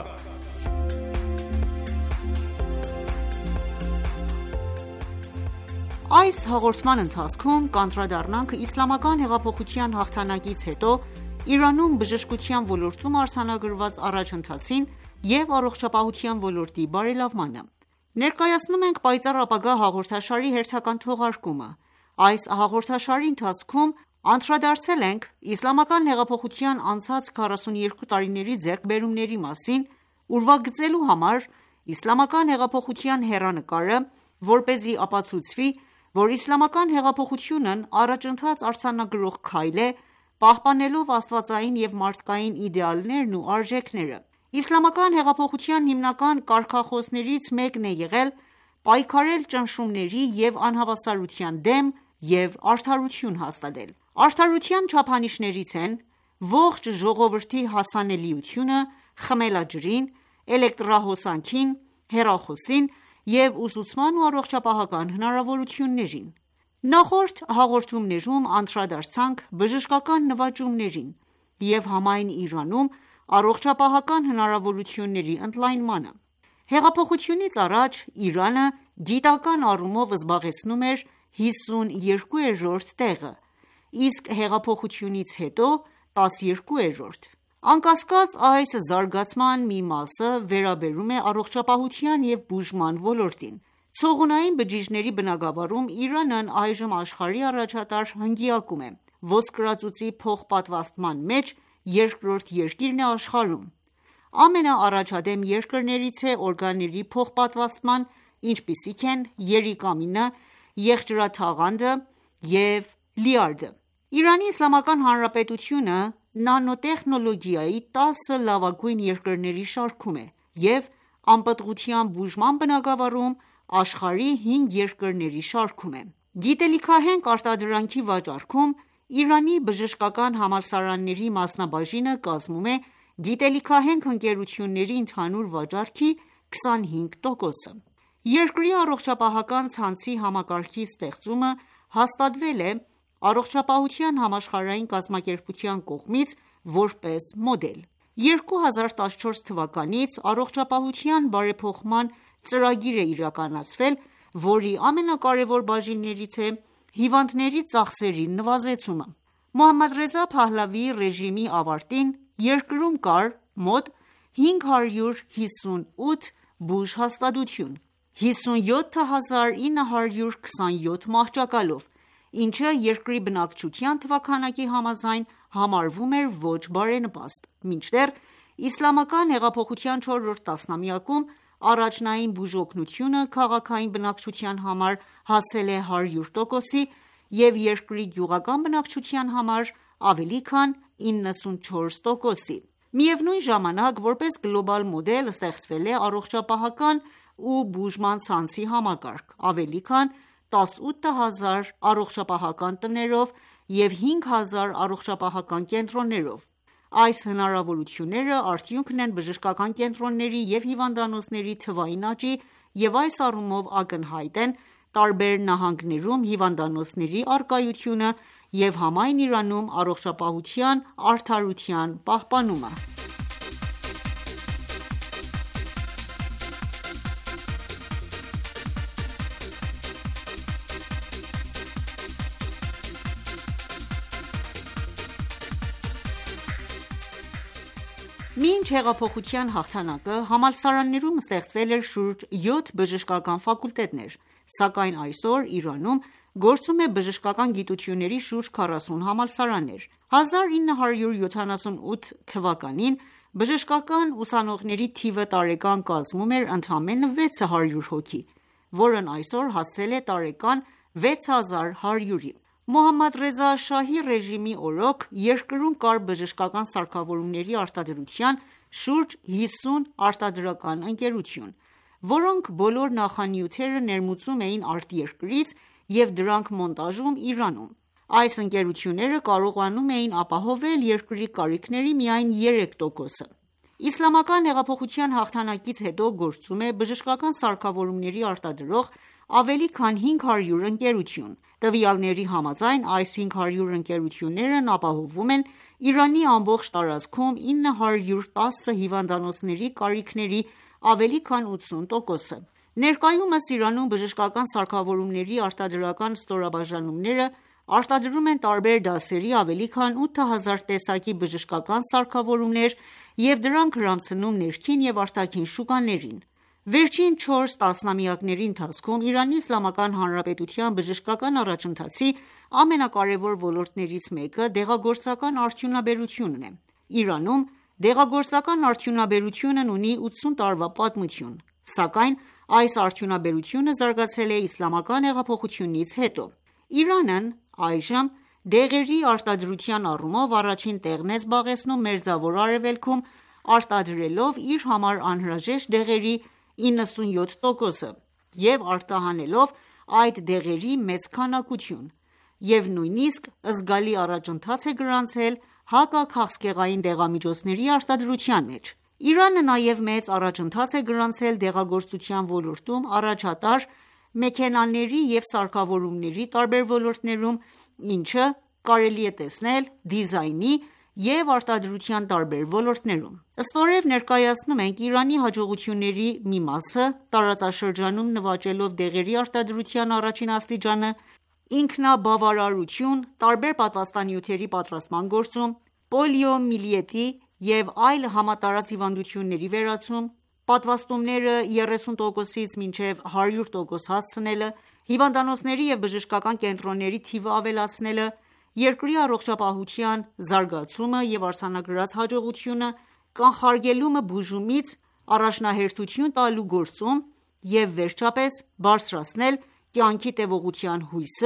Այս հաղորդման ընթացքում կանդրադառնանք իսլամական հեղափոխության հաղթանակից հետո Իրանում բժշկության ոլորտում արձանագրված առաջընթացին և առողջապահության ոլորտի բարելավմանը։ Ներկայացնում ենք «Պայծառ ապագա» հաղորդաշարի հերթական թողարկումը։ Այս հաղորդաշարի ընթացքում անդրադարձել ենք իսլամական հեղափոխության անցած 42 տարիների ձեռքբերումների մասին, ուրվագծելու համար իսլամական հեղափոխության հեռանկարը, որպեսզի ապացուցվի, որ իսլամական հեղափոխությունն առաջընթաց արձանագրող քայլ է՝ պահպանելով աստվածային և մարդկային իդեալներն ու արժեքները։ Իսլամական հեղափոխության հիմնական կարգախոսներից մեկն է եղել պայքարել ճնշումների և անհավասարության դեմ և արդարություն հաստատել։ Արդարության չափանիշներից են ողջ ժողովրդի հասանելիությունը խմելաջրին, էլեկտրահոսանքին, հեռախոսին և ուսուցման ու առողջապահական հնարավորություններին։ Նախորդ հաղորդումներում անդրադարձանք բժշկական նվաճումներին և համայն Իրանում առողջապահական հնարավորությունների ընդլայնմանը։ Հեղափոխությունից առաջ Իրանը գիտական առումով զբաղեցնում էր 52-րդ տեղը, իսկ հեղափոխությունից հետո 12-րդ։ Անկասկած, այս զարգացման մի մասը վերաբերում է առողջապահության և բուժման ոլորտին։ Ցողունային բջիջների բնագավառում Իրանն այժմ աշխարհի առաջատար հնգյակում է։ Ոսկրածուծի փոխպատվաստման մեջ երկրորդ երկիրն է աշխարհում։ Ամենաառաջադեմ երկրներից է օրգանների փոխպատվաստման, ինչպիսիք են երիկամինը, եղջյուրաթաղանթը և լյարդը։ Իրանի Իսլամական Հանրապետությունը նանոտեխնոլոգիայի 10 լավագույն երկրների շարքում է և անպտղության բուժման բնագավառում աշխարհի 5 երկրների շարքում է։ Գիտելիքահենք արտադրանքի վաճառքում Իրանի բժշկական համալսարանների մասնաբաժինը կազմում է գիտելիքահենք ընկերությունների ընդհանուր վաճառքի 25%-ը։ Երկրի առողջապահական ցանցի համակարգի ստեղծումը հաստատվել է Առողջապահության համաշխարհային կազմակերպության կողմից որպես մոդել։ 2014 թվականից Առողջապահության բարեփոխման ծրագիր է իրականացվել, որի ամենակարևոր բաժիններից է հիվանդների ծախսերի նվազեցումը։ Մոհամմադ Ռեզա Փահլավիի ռեժիմի ավարտին երկրում կար մոտ 558 բուժ հաստատություն, 57927 մահճակալով, ինչը երկրի բնակչության թվաքանակի համաձայն համարվում էր ոչ բարենպաստ, մինչդեռ Իսլամական հեղափոխության 4-րդ տասնամյակում առաջնային բուժօգնությունը քաղաքային բնակչության համար հասել է 100%-ի և երկրի գյուղական բնակչության համար ավելի քան 94%-ի։ Միևնույն ժամանակ, որպես գլոբալ մոդել ստեղծվել է առողջապահական ու բուժման ցանցի համակարգ՝ ավելի քան 18000 առողջապահական տներով և 5000 առողջապահական կենտրոններով։ Այս հնարավորությունները արդյունքն են բժշկական կենտրոնների և հիվանդանոցների թվային աճի և այս առումով ակնհայտ են տարբեր նահանգներում հիվանդանոցների առկայությունը և համայն Իրանում առողջապահության արդարության պահպանումը։ Մինչ հեղափոխության հաղթանակը համալսարաններում ստեղծվել էր շուրջ 7 բժշկական ֆակուլտետներ, սակայն այսօր Իրանում գործում է բժշկական գիտությունների շուրջ 40 համալսարաններ։ 1978 թվականին բժշկական ուսանողների թիվը տարեկան կազմում էր ընդամենը 600 հոգի, որն այսօր հասել է տարեկան 6100-ի։ Մոհամմադ Ռեզա Շահի ռեժիմի օրոք երկրում կար բժշկական սարքավորումների արտադրության շուրջ 50 արտադրական ընկերություն, որոնք բոլոր նախանյութերը ներմուծում էին արտերկրից և դրանք մոնտաժում Իրանում։ Այս ընկերությունները կարողանում էին ապահովել երկրի կարիքների միայն 3%-ը։ Իսլամական հեղափոխության հաղթանակից հետո գործում է բժշկական սարքավորումների արտադրող ավելի քան 500 ընկերություն։ Տվյալների համաձայն այս 500 ընկերություններն ապահովում են Իրանի ամբողջ տարածքում 910 հիվանդանոցների կարիքների ավելի քան 80%-ը։ Ներկայումս Իրանում բժշկական սարքավորումների արտադրական ստորաբաժանումները արտադրում են տարբեր դասերի ավելի քան 8000 տեսակի բժշկական սարքավորումներ և դրանք գրանցնում ներքին և արտաքին շուկաներին։ Վերջին 4 տասնամյակների ընթացքում Իրանի Իսլամական Հանրապետության բժշկական առաջընթացի ամենակարևոր ոլորտներից մեկը դեղագործական արդյունաբերությունն է։ Իրանում դեղագործական արդյունաբերությունն ունի 80 տարվա պատմություն, սակայն այս արդյունաբերությունը զարգացել է Իսլամական հեղափոխությունից հետո։ Իրանն այժմ դեղերի արտադրության առումով առաջին տեղն է զբաղեցնում Մերձավոր Արևելքում, արտադրելով իր համար անհրաժեշտ դեղերի 97%-ը և արտահանելով այդ դեղերի մեծ քանակություն, և նույնիսկ զգալի առաջընթաց է գրանցել հակաքաղցկեղային դեղամիջոցների արտադրության մեջ։ Իրանը նաև մեծ առաջընթաց է գրանցել դեղագործության ոլորտում առաջատար մեքենաների և սարքավորումների տարբեր ոլորտներում, ինչը կարելի է տեսնել դիզայնի և արտադրության տարբեր ոլորտներում։ Ստորև ներկայացնում ենք Իրանի հաջողությունների մի մասը տարածաշրջանում նվաճելով դեղերի արտադրության առաջին աստիճանը, ինքնաբավարարություն տարբեր պատվաստանյութերի պատրաստման գործում, պոլիոմիելիտի և այլ համատարած հիվանդությունների վերացում, պատվաստումները 30%-ից մինչև 100% հասցնելը, հիվանդանոցների և բժշկական կենտրոնների թիվը ավելացնելը, երկրի առողջապահության զարգացումը և արձանագրած հաջողությունը, կանխարգելումը բուժումից առաջնահերթություն տալու գործում և վերջապես բարձրացնել կյանքի տևողության հույսը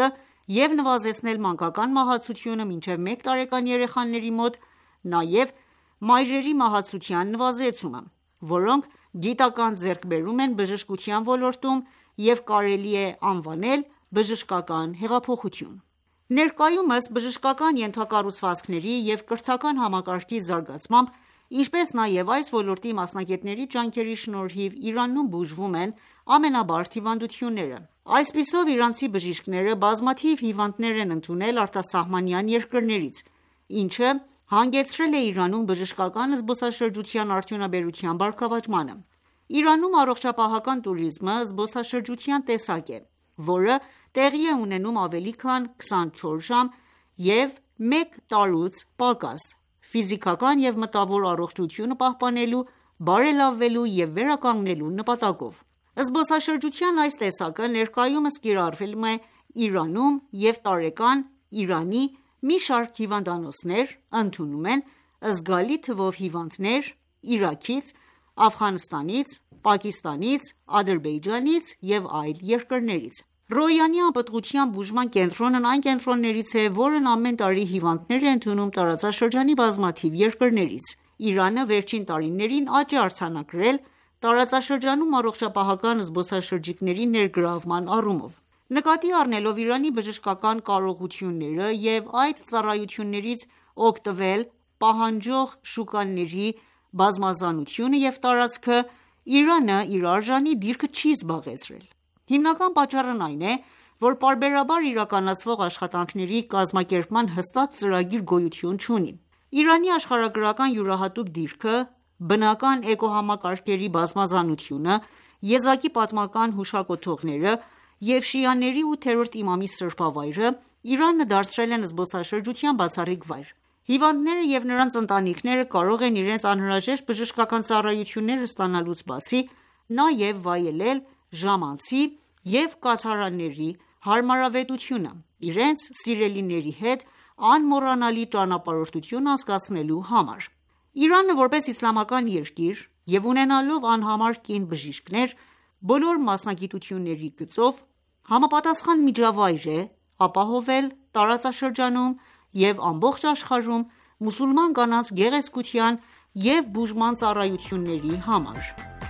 և նվազեցնել մանկական մահացությունը մինչև 1 տարեկան երեխաների մոտ, նաև մայրերի մահացության նվազեցումը, որոնք գիտական ձեռքբերում են բժշկության ոլորտում և կարելի է անվանել բժշկական հեղափոխություն: Ներկայումս բժշկական ենթակառուցվածքների և կրթական համակարգի զարգացմամբ, ինչպես նաև այս ոլորտի մասնագետների ջանքերի շնորհիվ Իրանում բուժվում են ամենաբարդ հիվանդությունները: Այսպիսով իրանցի բժիշկները բազմաթիվ հիվանդներ են ընդունել արտասահմանյան երկրներից, ինչը հանգեցրել է Իրանում բժշկական զբոսաշրջության արդյունաբերության բարգավաճմանը: Իրանում առողջապահական տուրիզմը զբոսաշրջության տեսակ է, որը տեղի է ունենում ավելի քան 24 ժամ և մեկ տարուց պակաս, ֆիզիկական և մտավոր առողջությունը պահպանելու, բարելավելու և վերականգնելու նպատակով: Զբոսաշրջության այս տեսակը ներկայումս կիրառվում է Իրանում և տարեկան Իրանի մի շարք հիվանդանոցներ ընդունում են զգալի թվով հիվանդներ Իրաքից, Աֆղանստանից, Պակիստանից, Ադրբեջանից և այլ երկրներից: Ռոյանի անպտղության բուժման կենտրոնն այն կենտրոններից է, որն ամեն տարի հիվանդներ է ընդունում տարածաշրջանի բազմաթիվ երկրներից: Իրանը վերջին տարիներին աճ է արձանագրել տարածաշրջանում առողջապահական զբոսաշրջիկների ներգրավման առումով: Նկատի առնելով Իրանի բժշկական կարողությունները և այդ ծառայություններից օգտվել պահանջող շուկաների բազմազանությունը և տարածքը, Իրանը իր արժանի դիրքը չի զբաղեցրել: Հիմնական պատճառն այն է, որ պարբերաբար իրականացվող աշխատանքների կազմակերպման հստակ ծրագիր գոյություն չունի: Իրանի աշխարհագրական յուրահատուկ դիրքը, բնական էկոհամակարգերի բազմազանությունը, եզակի պատմական հուշակոթողները և շիաների 8-րդ իմամի սրբավայրը Իրանը դարձրել են զբոսաշրջության բացառիկ վայր: Հիվանդները և նրանց ընտանիքները կարող են իրենց անհրաժեշտ բժշկական ծառայությունները ստանալուց բացի, նաև վայելել ժամանցի և կացարանների հարմարավետությունը, իրենց սիրելիների հետ անմոռանալի ճանապարհորդություն անցկացնելու համար: Իրանը, որպես իսլամական երկիր և ունենալով անհամար կին բժիշկներ բոլոր մասնագիտությունների գծով, համապատասխան միջավայր է ապահովել տարածաշրջանում և ամբողջ աշխարհում մուսուլման կանանց գեղեցկության և բուժման ծառայությունների համար: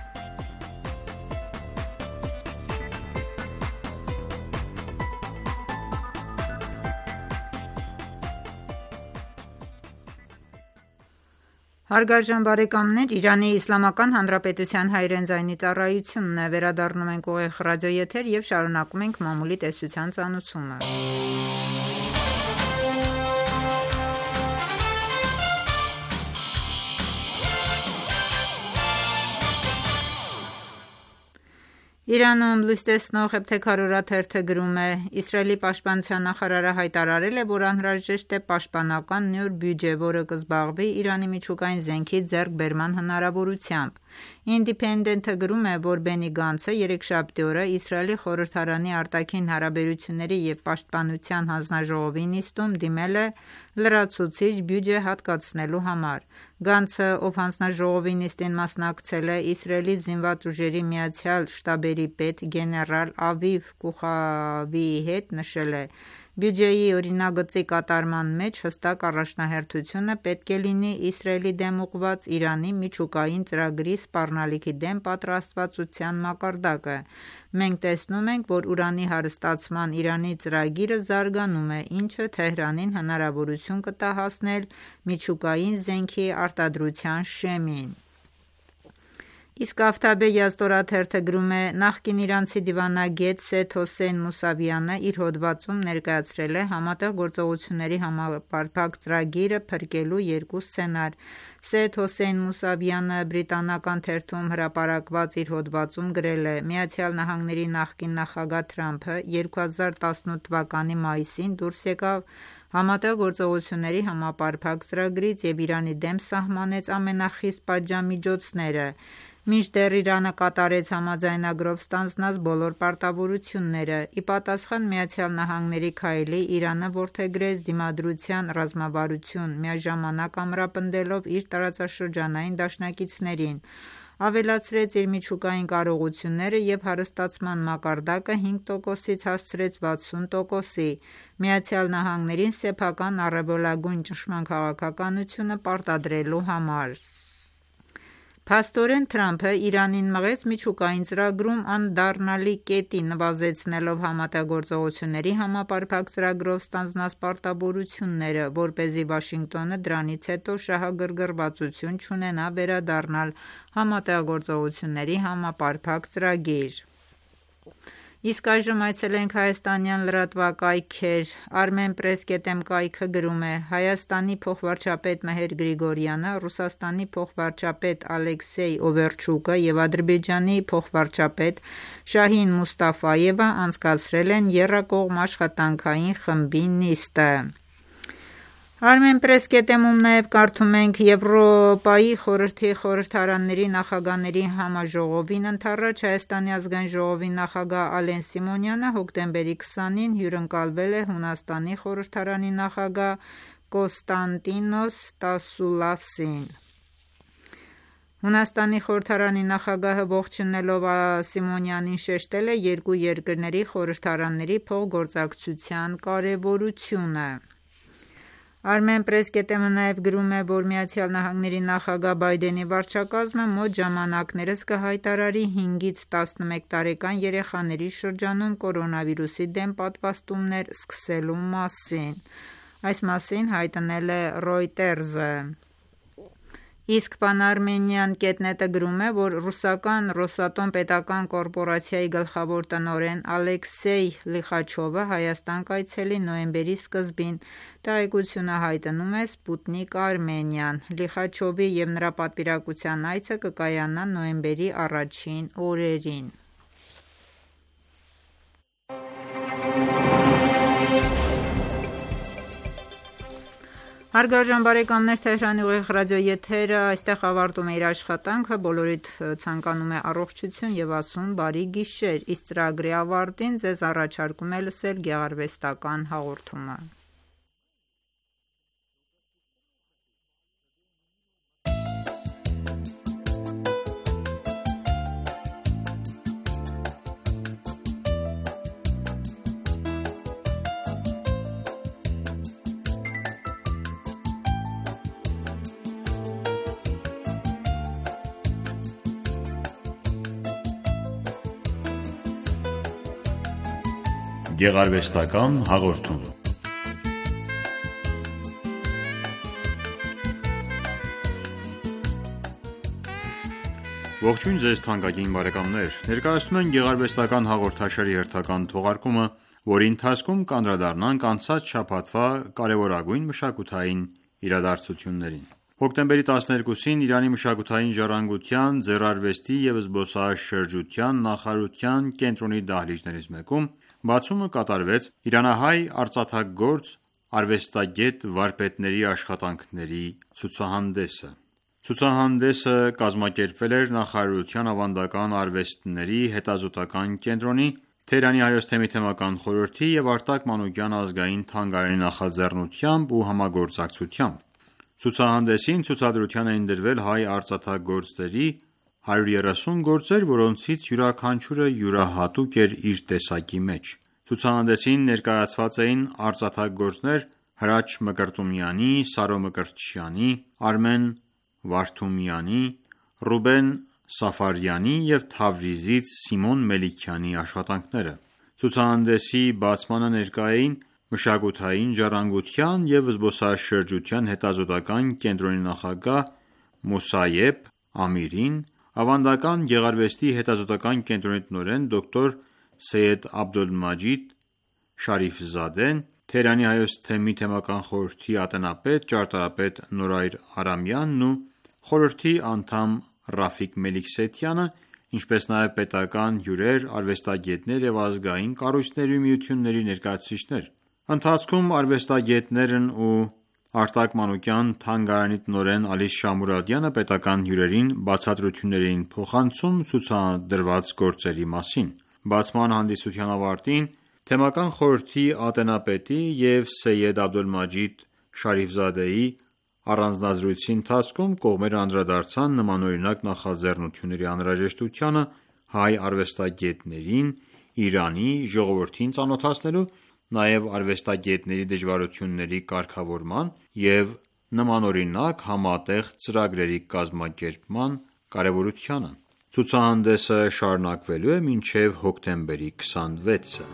Հարգարժան բարեկամներ, Իրանի Իսլամական Հանրապետության հայրեն ձայնի ծառայությունն է: Վերադառնում ենք ուղիղ ռադիոեթեր և շարունակում ենք մամուլի տեսության ծանոթումը: Իրանում լույս տեսնող Էբթեքարորա թերթը գրում է. «Իսրայելի պաշտպանության նախարարը հայտարարել է, որ անհրաժեշտ է պաշտպանական նոր բյուջե, որը կզբաղվի Իրանի միջուկային զենքի ձեռքբերման հնարավորությամբ»: Ինդիփենդենթը գրում է, որ Բենի Գանցը երեքշաբթի օրը Իսրայելի խորհրդարանի արտաքին հարաբերությունների և պաշտպանության հանձնաժողովի նիստում դիմել է լրացուցիչ բյուջե հատկացնելու համար: Գանցը, ով հանձնաժողովի նիստին մասնակցել է Իսրայելի զինված ուժերի միացյալ շտաբերի պետ գեներալ Ավիվ Կոխավիի հետ, նշել է. «Բյուջեի օրինագծի կատարման մեջ հստակ առաջնահերթությունը պետք է լինի Իսրայելի դեմ ուղղված Իրանի միջուկային ծրագրի սպառնալիքի դեմ պատրաստվածության մակարդակը: Մենք տեսնում ենք, որ ուրանի հարստացման Իրանի ծրագիրը զարգանում է, ինչը Թեհրանին հնարավորություն կտա հասնել միջուկային զենքի արտադրության շեմին»: Իսկ Աֆթաբե Յազդորա թերթը գրում է. «Նախկին իրանցի դիվանագետ Սեյեդ Հոսեյն Մուսավյանը իր հոդվածում ներկայացրել է Համատեղ գործողությունների համապարփակ ծրագիրը փրկելու երկու սցենար: Սեյեդ Հոսեյն Մուսավյանը բրիտանական թերթում հրապարակված իր հոդվածում գրել է. «ԱՄՆ-ի նախկին նախագահ Թրամփը 2018 թվականի մայիսին դուրս եկավ Համատեղ գործողությունների համապարփակ ծրագրից և Իրանի դեմ սահմանեց ամենախիստ պատժամիջոցները, մինչդեռ Իրանը կատարեց համաձայնագրով ստանձնած բոլոր պարտավորությունները: Ի պատասխան ԱՄՆ-ի քայլի, Իրանը որդեգրեց դիմադրության ռազմավարություն, միաժամանակ ամրապնդելով իր տարածաշրջանային դաշնակիցներին, ավելացրեց իր միջուկային կարողությունները և հարստացման մակարդակը 5%-ից հասցրեց 60%-ի, ԱՄՆ-ին սեփական առավելագույն ճնշման քաղաքականությունը պարտադրելու համար: Փաստորեն Թրամփը Իրանին մղեց միջուկային ծրագրում անդառնալի կետի՝ նվազեցնելով համատեղագործողությունների համապարփակ ծրագրով ստանձնած պարտավորությունները, որպեսզի Վաշինգտոնը դրանից հետո շահագրգռվածություն չունենա վերադառնալ համատեղագործողությունների համապարփակ ծրագիր: Իսկ այժմ այցելենք հայաստանյան լրատվակայքեր: Armenpress.am կայքը գրում է. «Հայաստանի փոխվարչապետ Մեհեր Գրիգորյանը, Ռուսաստանի փոխվարչապետ Ալեքսեյ Օվերչուկը և Ադրբեջանի փոխվարչապետ Շահին Մուստաֆայևը անցկացրել են եռակողմ աշխատանքային խմբի նիստը»: Armenpress.am-ում նաև կարդում ենք. «Եվրոպայի խորհրդի խորհրդարանների նախագահների համաժողովին ընդառաջ Հայաստանի ազգային ժողովի նախագահ Ալեն Սիմոնյանը հոկտեմբերի 20-ին հյուրընկալվել է Հունաստանի խորհրդարանի նախագահ Կոնստանտինոս Տասուլասին: Հունաստանի խորհրդարանի նախագահը ողջունելով Սիմոնյանին շեշտել է երկու երկրների խորհրդարանների փոխգործակցության կարևորությունը: Armenpress.am-ը նաև գրում է, որ ԱՄՆ նախագահ Բայդենի վարչակազմը մոտ ժամանակներս կհայտարարի 5-ից 11 տարեկան երեխաների շրջանում կորոնավիրուսի դեմ պատվաստումներ սկսելու մասին: Այս մասին հայտնել է Reuters-ը: Իսկ Pan-Armenian.net-ը գրում է, որ ռուսական Ռոսատոմ պետական կորպորացիայի գլխավոր տնօրեն Ալեքսեյ Լիխաչովը Հայաստան կայցելի նոյեմբերի սկզբին: Տեղեկությունը հայտնում է Sputnik Armenian: Լիխաչովի և նրա պատվիրակության այցը կկայանա նոյեմբերի առաջին օրերին: Հարգարժան բարեկամներ, Թեհրանի ուղիղ ռադիոյի եթերը այստեղ ավարտում է իր աշխատանքը: Բոլորիդ ցանկանում է առողջություն և ասում բարի գիշեր: Իսկ ծրագրի ավարտին ձեզ առաջարկում է լսել գեղարվեստական հաղորդումը: Գեղարվեստական հաղորդում Ողջույն ձեզ թանկագին բարեկամներ: Ներկայացնում ենք գեղարվեստական հաղորդաշարի հերթական թողարկումը, որի ընթացքում կանդրադառնանք անցած շաբաթվա կարևորագույն մշակութային իրադարձություններին: Հոկտեմբերի 12-ին Իրանի մշակութային ժառանգության, ձեռարվեստի և զբոսաշրջության նախարարության կենտրոնի դահլիճներից մեկում բացումը կատարվեց իրանահայ արծաթագործ արվեստագետ վարպետների աշխատանքների ցուցահանդեսը: Ցուցահանդեսը կազմակերպվել էր նախարարության ավանդական արվեստների հետազոտական կենտրոնի, Թեհրանի Հայոց թեմի թեմական խորհրդի և Արտակ Մանուկյան ազգային թանգարանի նախաձեռնությամբ ու համագործակցությամբ: Ցուցահանդեսին ցուցադրության էին դրվել հայ արծաթագործների 130 գործեր, որոնցից յուրաքանչյուրը յուրահատուկ էր իր տեսակի մեջ: Ցուցահանդեսին ներկայացված էին արծաթագործներ Հրաչ Մկրտումյանի, Սարո Մկրտչյանի, Արմեն Վարդումյանի, Ռուբեն Սաֆարյանի և Թավրիզից Սիմոն Մելիքյանի աշխատանքները: Ցուցահանդեսի բացմանը ներկա էին Մշակութային ժառանգության և զբոսաշրջության հետազոտական կենտրոնի նախագահ Մոսայեբ Ամիրին, Ավանդական գեղարվեստի հետազոտական կենտրոնի տնօրեն դոկտոր Սեյեդ Աբդոլմաջիդ Շարիֆզադեն, Թեհրանի Հայոց թեմի թեմական խորհրդի ատենապետ ճարտարապետ Նորայր Արամյանն ու խորհրդի անդամ Ռաֆիկ Մելիքսեթյանը, ինչպես նաև պետական հյուրեր, արվեստագետներ և ազգային կառույցների ու միությունների ներկայացուցիչներ: Ընթացքում արվեստագետներն ու Արտակ Մանուկյան թանգարանի տնօրեն Ալիս Շամուրադյանը պետական հյուրերին բացատրություններ էին փոխանցում ցուցադրված գործերի մասին: Բացման հանդիսության ավարտին թեմական խորհրդի ատենապետի և Սեյեդ Աբդոլմաջիդ Շարիֆզադեի Առանձնազրույցի ընթացքում կողմերը անդրադարձան նմանօրինակ նախաձեռնությունների անհրաժեշտությանը հայ արվեստագետներին Իրանի ժողովրդին ծանոթացնելու, նաև արվեստագետների դժվարությունների կարգավորման և նմանօրինակ համատեղ ծրագրերի կազմակերպման կարևորությանը։ Ցուցահանդեսը շարունակվելու է մինչև հոկտեմբերի 26-ը։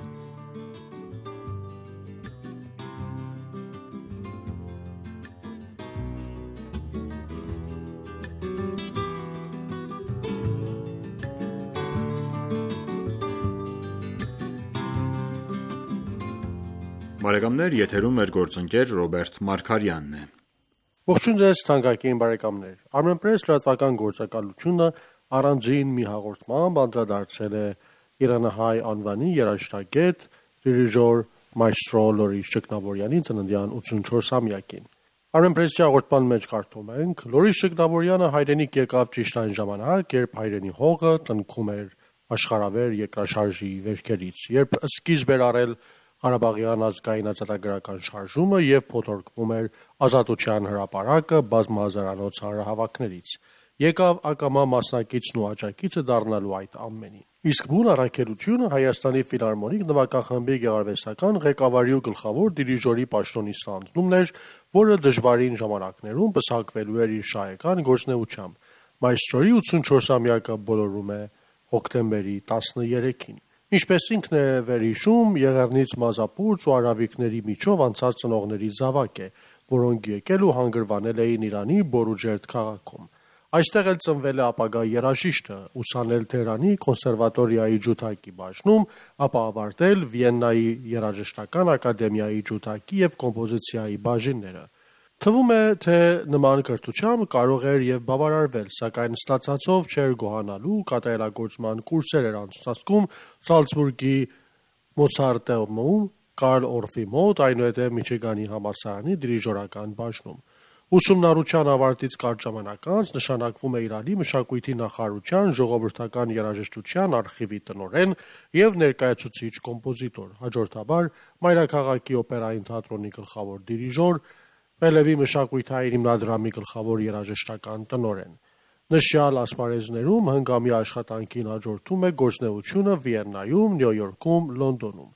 Բարեկամներ, եթերում մեր գործընկեր Ռոբերտ Մարգարյանն է։ Ողջույն ձեզ թանկագին բարեկամներ։ Armenpress լրատվական գործակալությունը առանձին մի հաղորդմամբ անդրադարձել է իրանահայ անվանի երաժշտագետ դիրիժոր մայստրո Լորիս Ճգնավորյանի ծննդյան 84-ամյակին։ Armenpress-ի հաղորդման մեջ կարդում ենք. Լորիս Ճգնավորյանը հայրենիք եկավ ճիշտ այն ժամանակ, երբ հայրենի հողը տնքում էր աշխարհավեր երկրաշարժի վերքերից, երբ սկիզբ էր առել Ղարաբաղյան ազգային ազատագրական շարժումը և փոթորկվում էր ազատության հրապարակը բազմահազարանոց հանրահավաքներից։ Եկավ ակամա մասնակիցն ու աջակիցը դառնալու այդ ամենին։ Իսկ բուն առաքելությունը Հայաստանի ֆիլհարմոնիկ նվագախմբի գեղարվեստական ղեկավարի ու գլխավոր դիրիժորի պաշտոնի ստանձնումն էր, որը դժվարին ժամանակներում պսակվելու էր իր շահեկան գործունեությամբ։ Մայստրոյի 84-ամյակը բոլորում է հոկտեմբերի 13-ին։ Ինչպես ինքն է վերհիշում, Եղեռնից Մազապուրց ու Արավիկների միջով անցած ծնողների զավակ է, որոնք եկել ու հանգրվանել էին Իրանի Բորուջերդ քաղաքում։ Այստեղ էլ ծնվել է ապագա երաժիշտը, ուսանել Թեհրանի կոնսերվատորիայի ջութակի բաժնում, ապա ավարտել Վիեննայի երաժշտական ակադեմիայի ջութակի և կոմպոզիցիայի բաժինները։ Թվում է, թե նման կրթությամբ կարող էր և բավարարվել, սակայն ստացածով չէր գոհանալու, կատարելագործման կուրսեր էր անցկացնում Սալցբուրգի Մոցարտեումում, Կարլ Օրֆի մոտ, այնուհետև Միչիգանի համալսարանի դիրիժորական բաժնում։ Ուսումնառության ավարտից կարճ ժամանակ անց նշանակվում է Իրանի մշակույթի նախարարության ժողովրդական երաժշտության արխիվի տնօրեն և ներկայացուցիչ կոմպոզիտոր, հաջորդաբար Մայրաքաղաքի օպերային թատրոնի գլխավոր դիրիժոր, Պելևի մշակութային հիմնադրամի գլխավոր երաժշտական տնօրեն։ Նշյալ ասպարեզներում հնգամյա աշխատանքին հաջորդում է գործունեությունը Վիեննայում, Նյու Յորքում, Լոնդոնում։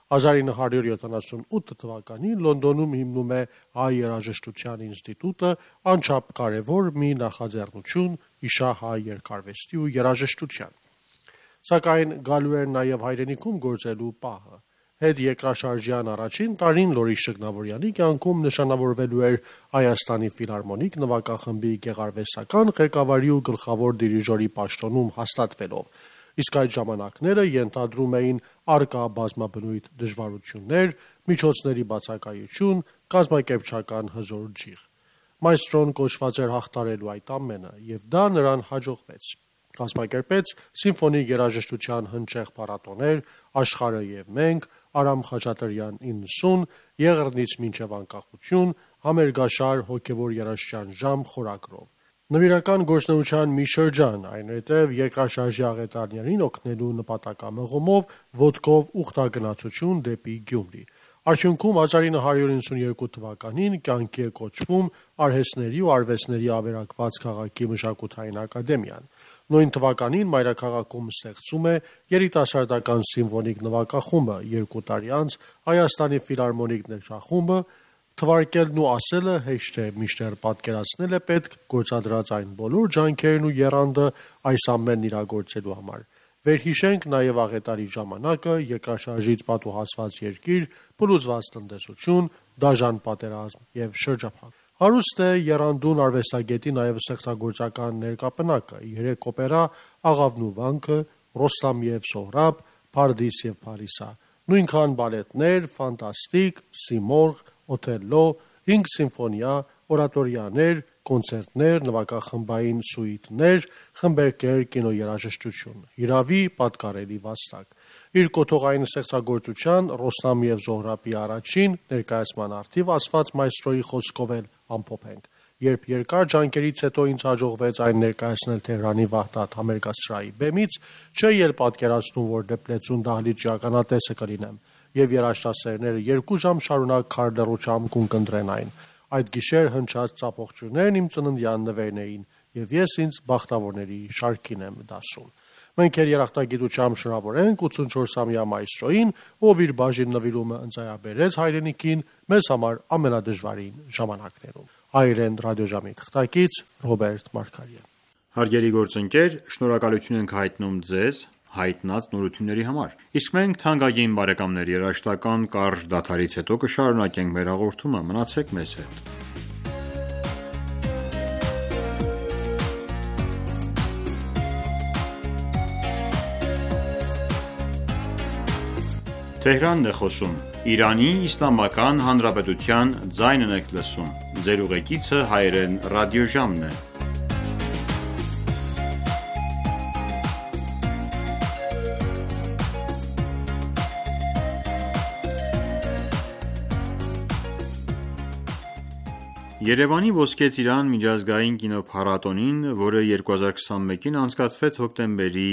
1978 թվականին Լոնդոնում հիմնում է Հայ երաժշտության ինստիտուտը, անչափ կարևոր մի նախաձեռնություն իշահայ երգարվեստի ու երաժշտության։ Սակայն գալու էր նաև հայրենիքում գործելու պահը։ Հետ երկրաշարժյան առաջին տարին Լորիս Ճգնավորյանի կյանքում նշանավորվելու էր Հայաստանի ֆիլհարմոնիկ նվագախմբի գեղարվեստական ղեկավարի ու գլխավոր դիրիժորի պաշտոնում հաստատվելով, իսկ այդ ժամանակները ենթադրում էին առկա բազմաբնույթ դժվարություններ, միջոցների բացակայություն, կազմակերպչական հզոր ջիղ։ Մայստրոն կոչված էր հաղթարելու այդ ամենը, և դա նրան հաջողվեց։ Կազմակերպեց սիմֆոնիկ երաժշտության հնչեղ փառատոներ, Աշխարհը և մենք, Արամ Խաչատրյան 90, Եղեռնից մինչև անկախություն, համերգաշար հոգևոր երաժշտության ժամ խորագրով։ Նվիրական գործունեության մի շրջան, այնուհետև երկրաշարժի աղետարներին օգնելու նպատակամղումով ոտքով ուխտագնացություն դեպի Գյումրի։ Արդյունքում 1992 թվականին կյանքի է կոչվում Արհեստների ու արվեստների ավերակված քաղաքի մշակութային ակադեմիան։ Նույն թվականին Մայրաքաղաքում ստեղծում է երիտասարդական սիմֆոնիկ նվագախումբը, 2 տարի անց Հայաստանի ֆիլհարմոնիկ նվագախումբը, թվարկելն ու ասելը հեշտ է, մինչդեռ պատկերացնել է պետք գործադրած այն բոլոր ջանքերն ու եռանդը այս ամենն իրագործելու համար։ Վերհիշենք նաև աղետարի ժամանակը, երկրաշարժից պատուհասված երկիր, փլուզված տնտեսություն, դաժան պատերազմ և շրջափակ։ Հարուստ է եռանդուն արվեստագետի նաև ստեղծագործական ներկապնակը, 3 օպերա «Աղավն ու վանքը», «Ռոստամ և Սոհրաբ», «Փարդիս և Փարիսա», նույնքան բալետներ, «Ֆանտաստիկ», «Սիմորղ», «Օթելլո», 5 սիմֆոնիա, օրատորիաներ, կոնցերտներ, նվագախմբային սուիտներ, խմբերգեր, կինոերաժշտություն։ Հիրավի, պատկառելի վաստակ։ Իր կոթողային ստեղծագործության «Ռոստամ և Զոհրաբի» առաջին ներկայացման առթիվ ասված մայստրոյի խոսքով էլ ամփոփենք. Երբ երկար ջանքերից հետո ինձ հաջողվեց այն ներկայացնել Թեհրանի Վահդատ համերգասրահի բեմից, չէի էլ պատկերացնում, որ Դեպլեցուն դահլիճի ականատեսը կլինեմ, և երաժշտասերները 2 ժամ շարունակ քար լռությամբ կընկնդրեն այն։ Այդ գիշեր հնչած ծափողջույրներն իմ ծննդյան նվերն էին, եւ ես ինձ բախտավորների շարքին եմ դասում։ Մենք էր երախտագիտությամբ շնորհավորենք 84-ամյա մայիստրոյին, ով իր բաժին նվիրումը ընծայաբերեց հայրենիքին մեզ համար ամենադժվարին ժամանակներում։ Հայրեն ռադիոժամի թղթակից Ռոբերտ Մարգարյան։ Հարգելի գործընկեր, շնորհակալություն ենք հայտնում ձեզ հայտնած նորությունների համար։ Իսկ մենք թանկագին բարեկամներ, երաժշտական կարճ դադարից հետո կշարունակենք մեր հաղորդումը։ Մնացեք մեզ հետ։ Երևանի Ոսկե ծիրան միջազգային կինոփառատոնին, որը 2021-ին անցկացվեց հոկտեմբերի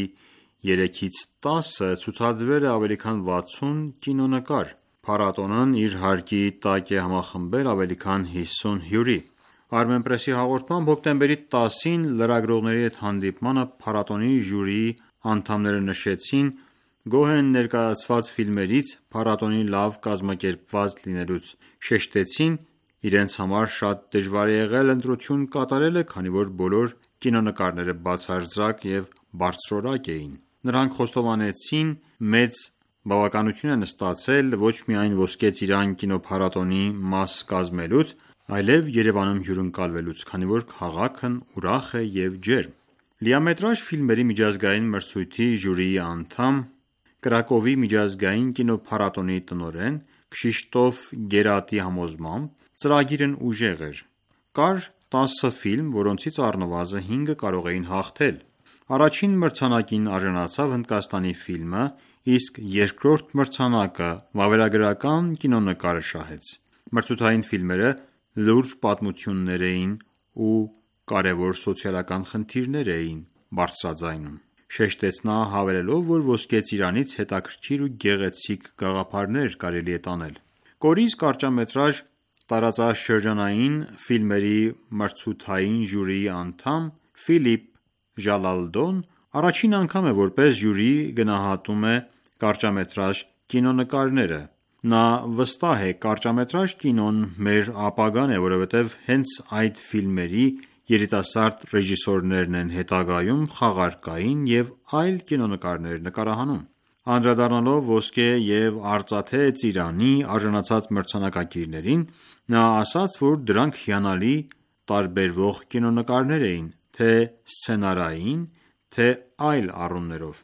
3-ից 10-ը, ցուցադրվել է ավելի քան 60 կինոնկար։ Փառատոնն իր հարկի տակ է համախմբել ավելի քան 50 հյուրի։ Armenpress-ի հաղորդմամբ հոկտեմբերի 10-ին լրագրողների հետ հանդիպմանը փառատոնի ժյուրիի անդամները նշեցին գոհ են ներկայացված ֆիլմերից փառատոնի լավ կազմակերպված լինելուց, շեշտեցին իրենց համար շատ դժվար է եղել ընտրություն կատարելը, քանի որ բոլոր կինոնկարները բացարձակ և բարձրորակ էին։ Նրանք խոստովանեցին մեծ բավականություն են ստացել ոչ միայն Ոսկե ծիրան կինոփառատոնի մաս կազմելուց, այլև Երևանում հյուրընկալվելուց, քանի որ քաղաքն ուրախ է և ջերմ։ Լիամետրաժ ֆիլմերի միջազգային մրցույթի ժյուրիի անդամ, Կրակովի միջազգային կինոփառատոնի տնօրեն Քշիշտոֆ Գերատի համոզմամբ, ծրագիրն ուժեղ էր։ Կար 10 ֆիլմ, որոնցից առնվազն 5-ը կարող էին հաղթել։ Առաջին մրցանակին արժանացավ Հնդկաստանի ֆիլմը, իսկ երկրորդ մրցանակը վավերագրական կինոնկարը շահեց։ Մրցութային ֆիլմերը լուրջ պատմություններ էին ու կարևոր սոցիալական խնդիրներ էին բարձրաձայնում, շեշտեց նա, հավելելով, որ Ոսկե ծիրանից հետաքրքիր ու գեղեցիկ գաղափարներ կարելի է տանել։ Կորիզ կարճամետրաժ տարածաշրջանային ֆիլմերի մրցութային ժյուրիի անդամ Ֆիլիպ Ժալալդոն առաջին անգամ է որպես ժյուրի գնահատում է կարճամետրաժ կինոնկարները։ Նա վստահ է կարճամետրաժ կինոն մեր ապագան է, որովհետև հենց այդ ֆիլմերի երիտասարդ ռեժիսորներն են հետագայում խաղարկային և այլ կինոնկարներ նկարահանում։ Անդրադառնալով ոսկե և արծաթե ծիրանի արժանացած մրցանակակիրներին, նա ասաց, որ դրանք հիանալի տարբերվող կինոնկարներ էին, թե սցենարային, թե այլ առումներով։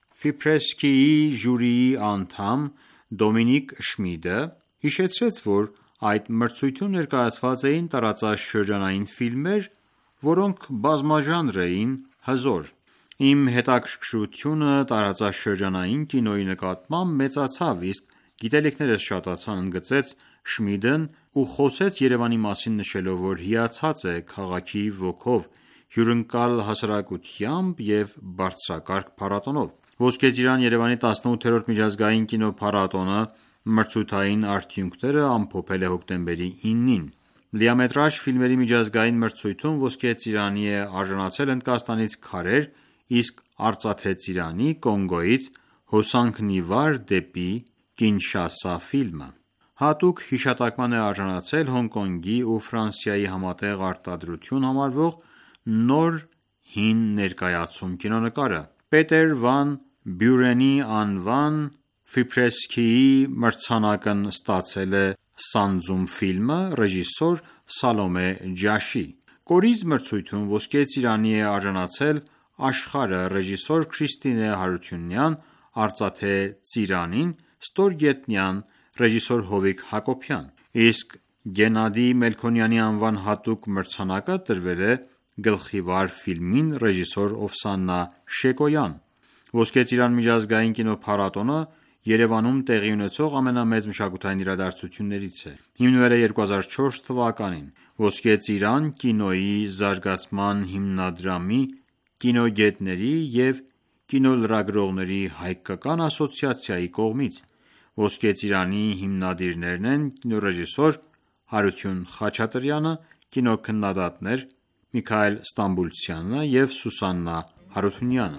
Ֆիփրեսկիի ժյուրիի անդամ Դոմինիկ Շմիդը հիշեցրեց, որ այդ մրցույթում ներկայացված էին տարածաշրջանային ֆիլմեր, որոնք բազմաժանր էին, հզոր։ Իմ հետաքրքրությունը տարածաշրջանային կինոյի նկատմամբ մեծացավ, իսկ գիտելիքներս շատացան, ընդգծեց Շմիդն ու խոսեց Երևանի մասին, նշելով, որ հիացած է քաղաքի ոգով, հյուրընկալ հասարակությամբ և բարձրակարգ փառատոնով։ Ոսկե ծիրան Երևանի 18-րդ միջազգային կինոփառատոնը մրցութային արդյունքները ամփոփել է հոկտեմբերի 9-ին։ Լիամետրաժ ֆիլմերի միջազգային մրցույթում Ոսկե ծիրանի է արժանացել Հնդկաստանից Քարեր, իսկ արծաթե ծիրանի Կոնգոյից Հոսանքնի վար դեպի Կինշասա ֆիլմը։ Հատուկ հիշատակման է արժանացել Հոնկոնգի ու Ֆրանսիայի համատեղ արտադրություն համարվող Նոր հին ներկայացում կինոնկարը։ Պետեր Վան Բյուրենի անվան Ֆիփրեսկիի մրցանակն ստացել է Սանձում ֆիլմը, ռեժիսոր Սալոմե Ջաշի։ Կորիզ մրցույթում Ոսկե ծիրանի է արժանացել Աշխարհը, ռեժիսոր Քրիստինե Հարությունյան, արծաթե ծիրանին Ստորգետնյան, ռեժիսոր Հովիկ Հակոբյան, իսկ Գենադի Մելքոնյանի անվան հատուկ մրցանակը տրվել է Գլխիվար ֆիլմին, ռեժիսոր Օվսաննա Շեկոյան։ Ոսկե ծիրան միջազգային կինոփառատոնը Երևանում տեղի ունեցող ամենամեծ մշակութային իրադարձություններից է։ Հիմնվել է 2004 թվականին։ Ոսկե ծիրան կինոյի զարգացման հիմնադրամի կինոգետների և կինոլրագրողների հայկական ասոցիացիայի կողմից։ Ոսկե ծիրանի հիմնադիրներն են կինոռեժիսոր Արություն Խաչատրյանը, կինոքննադատներ՝ Միքայել Ստամբուլցյանը և Սուսաննա Հարությունյանը։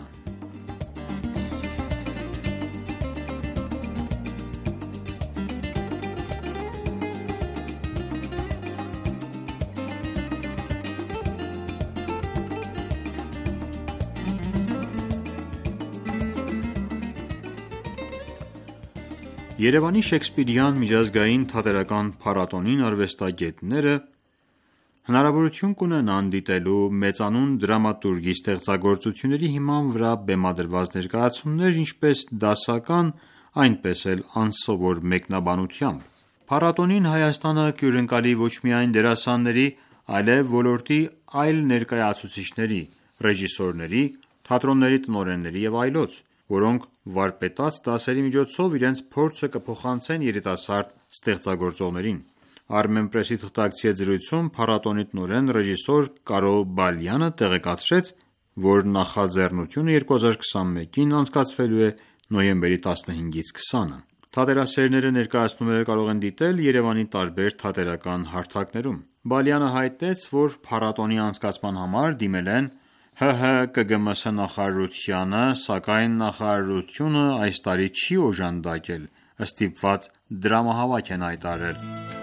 Երևանի Շեքսպիրյան միջազգային թատերական փառատոնին արվեստագետները հնարավորություն կունենան դիտելու մեծանուն դրամատուրգի ստեղծագործությունների հիման վրա բեմադրված ներկայացումներ ինչպես դասական, այնպես էլ անսովոր մեկնաբանությամբ։ Փառատոնին Հայաստանը կհյուրընկալի ոչ միայն դերասանների, այլև ոլորտի այլ ներկայացուցիչների, ռեժիսորների, թատրոնների տնօրենների և այլոց, որոնք վարպետաց դասերի միջոցով իրենց փորձը կփոխանցեն երիտասարդ ստեղծագործողներին։ Armenpress-ի թղթակցի հետ զրույցում փառատոնի տնօրեն ռեժիսոր Կարո Բալյանը տեղեկացրեց, որ նախաձեռնությունը 2021-ին անցկացվելու է նոյեմբերի 15-ից 20-ը։ Թատերասերները ներկայացումները կարող են դիտել Երևանի տարբեր թատերական հարթակներում։ Բալյանը հայտնեց, որ փառատոնի անցկացման համար դիմել են ՀՀ ԿԳՄՍ նախարարությանը, սակայն նախարարությունը այս տարի չի օժանդակել, ստիպված դրամահավաք են հայտարարել։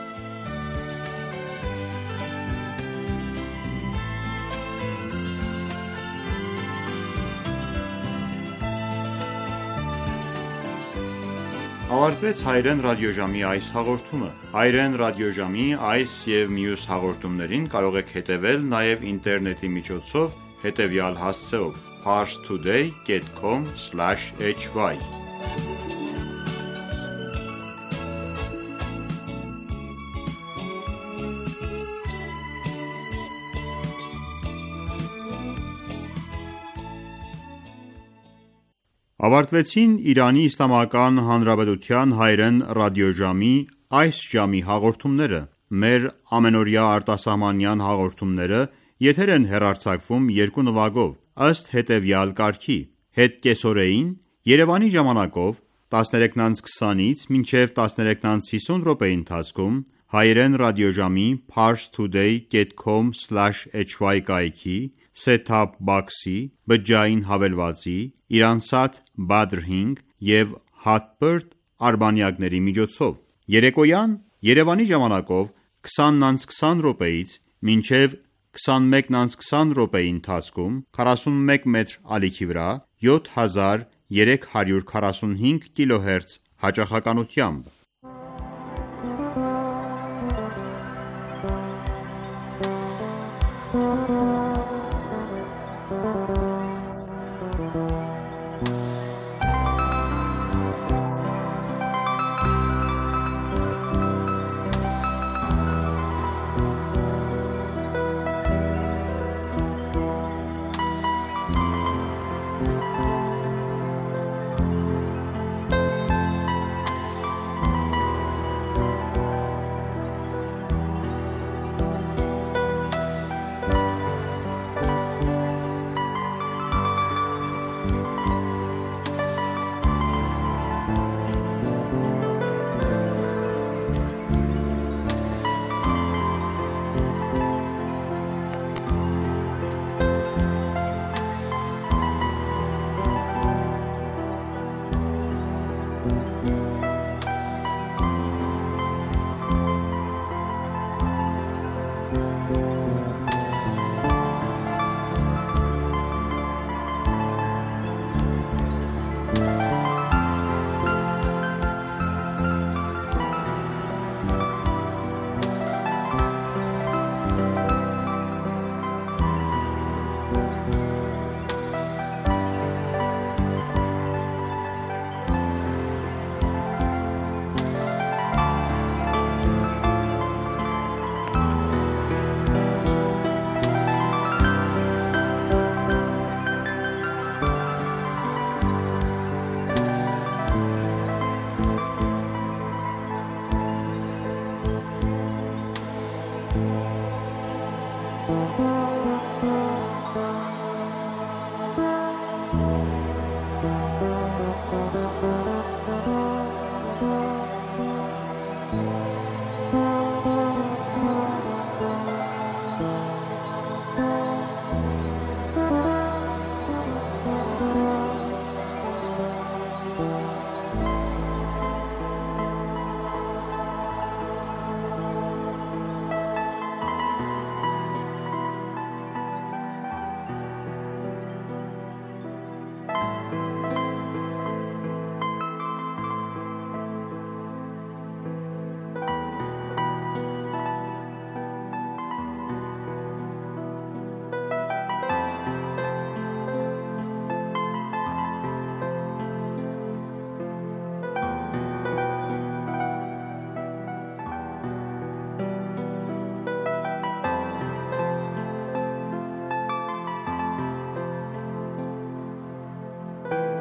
Ավարտվեց Հայրեն ռադիոժամի այս հաղորդումը։ Հայրեն ռադիոժամի այս և մյուս հաղորդումներին կարող եք հետևել նաև ինտերնետի միջոցով հետևյալ հասցեով՝ parstoday.com/hy Ավարտվեցին Իրանի Իսլամական Հանրապետության հայրեն ռադիոժամի այս ժամի հաղորդումները։ Մեր ամենօրյա արտասահմանյան հաղորդումները եթեր են հեռարձակվում երկու նվագով, ըստ հետևյալ կարգի. հետ կեսօրեին Երևանի ժամանակով 13:20-ից մինչև 13:50 րոպեի ընթացքում հայրեն ռադիոժամի parstoday.com/hy կայքի, set-top box-ի, բջջային հավելվածի, Iransat Badr 5 և Hotbird արբանյակների միջոցով։ Երեկոյան Երևանի ժամանակով 20:20 րոպեից մինչև 21:20 րոպեի ընթացքում 41 մետր ալիքի վրա 7345 կիլոհերց հաճախականությամբ։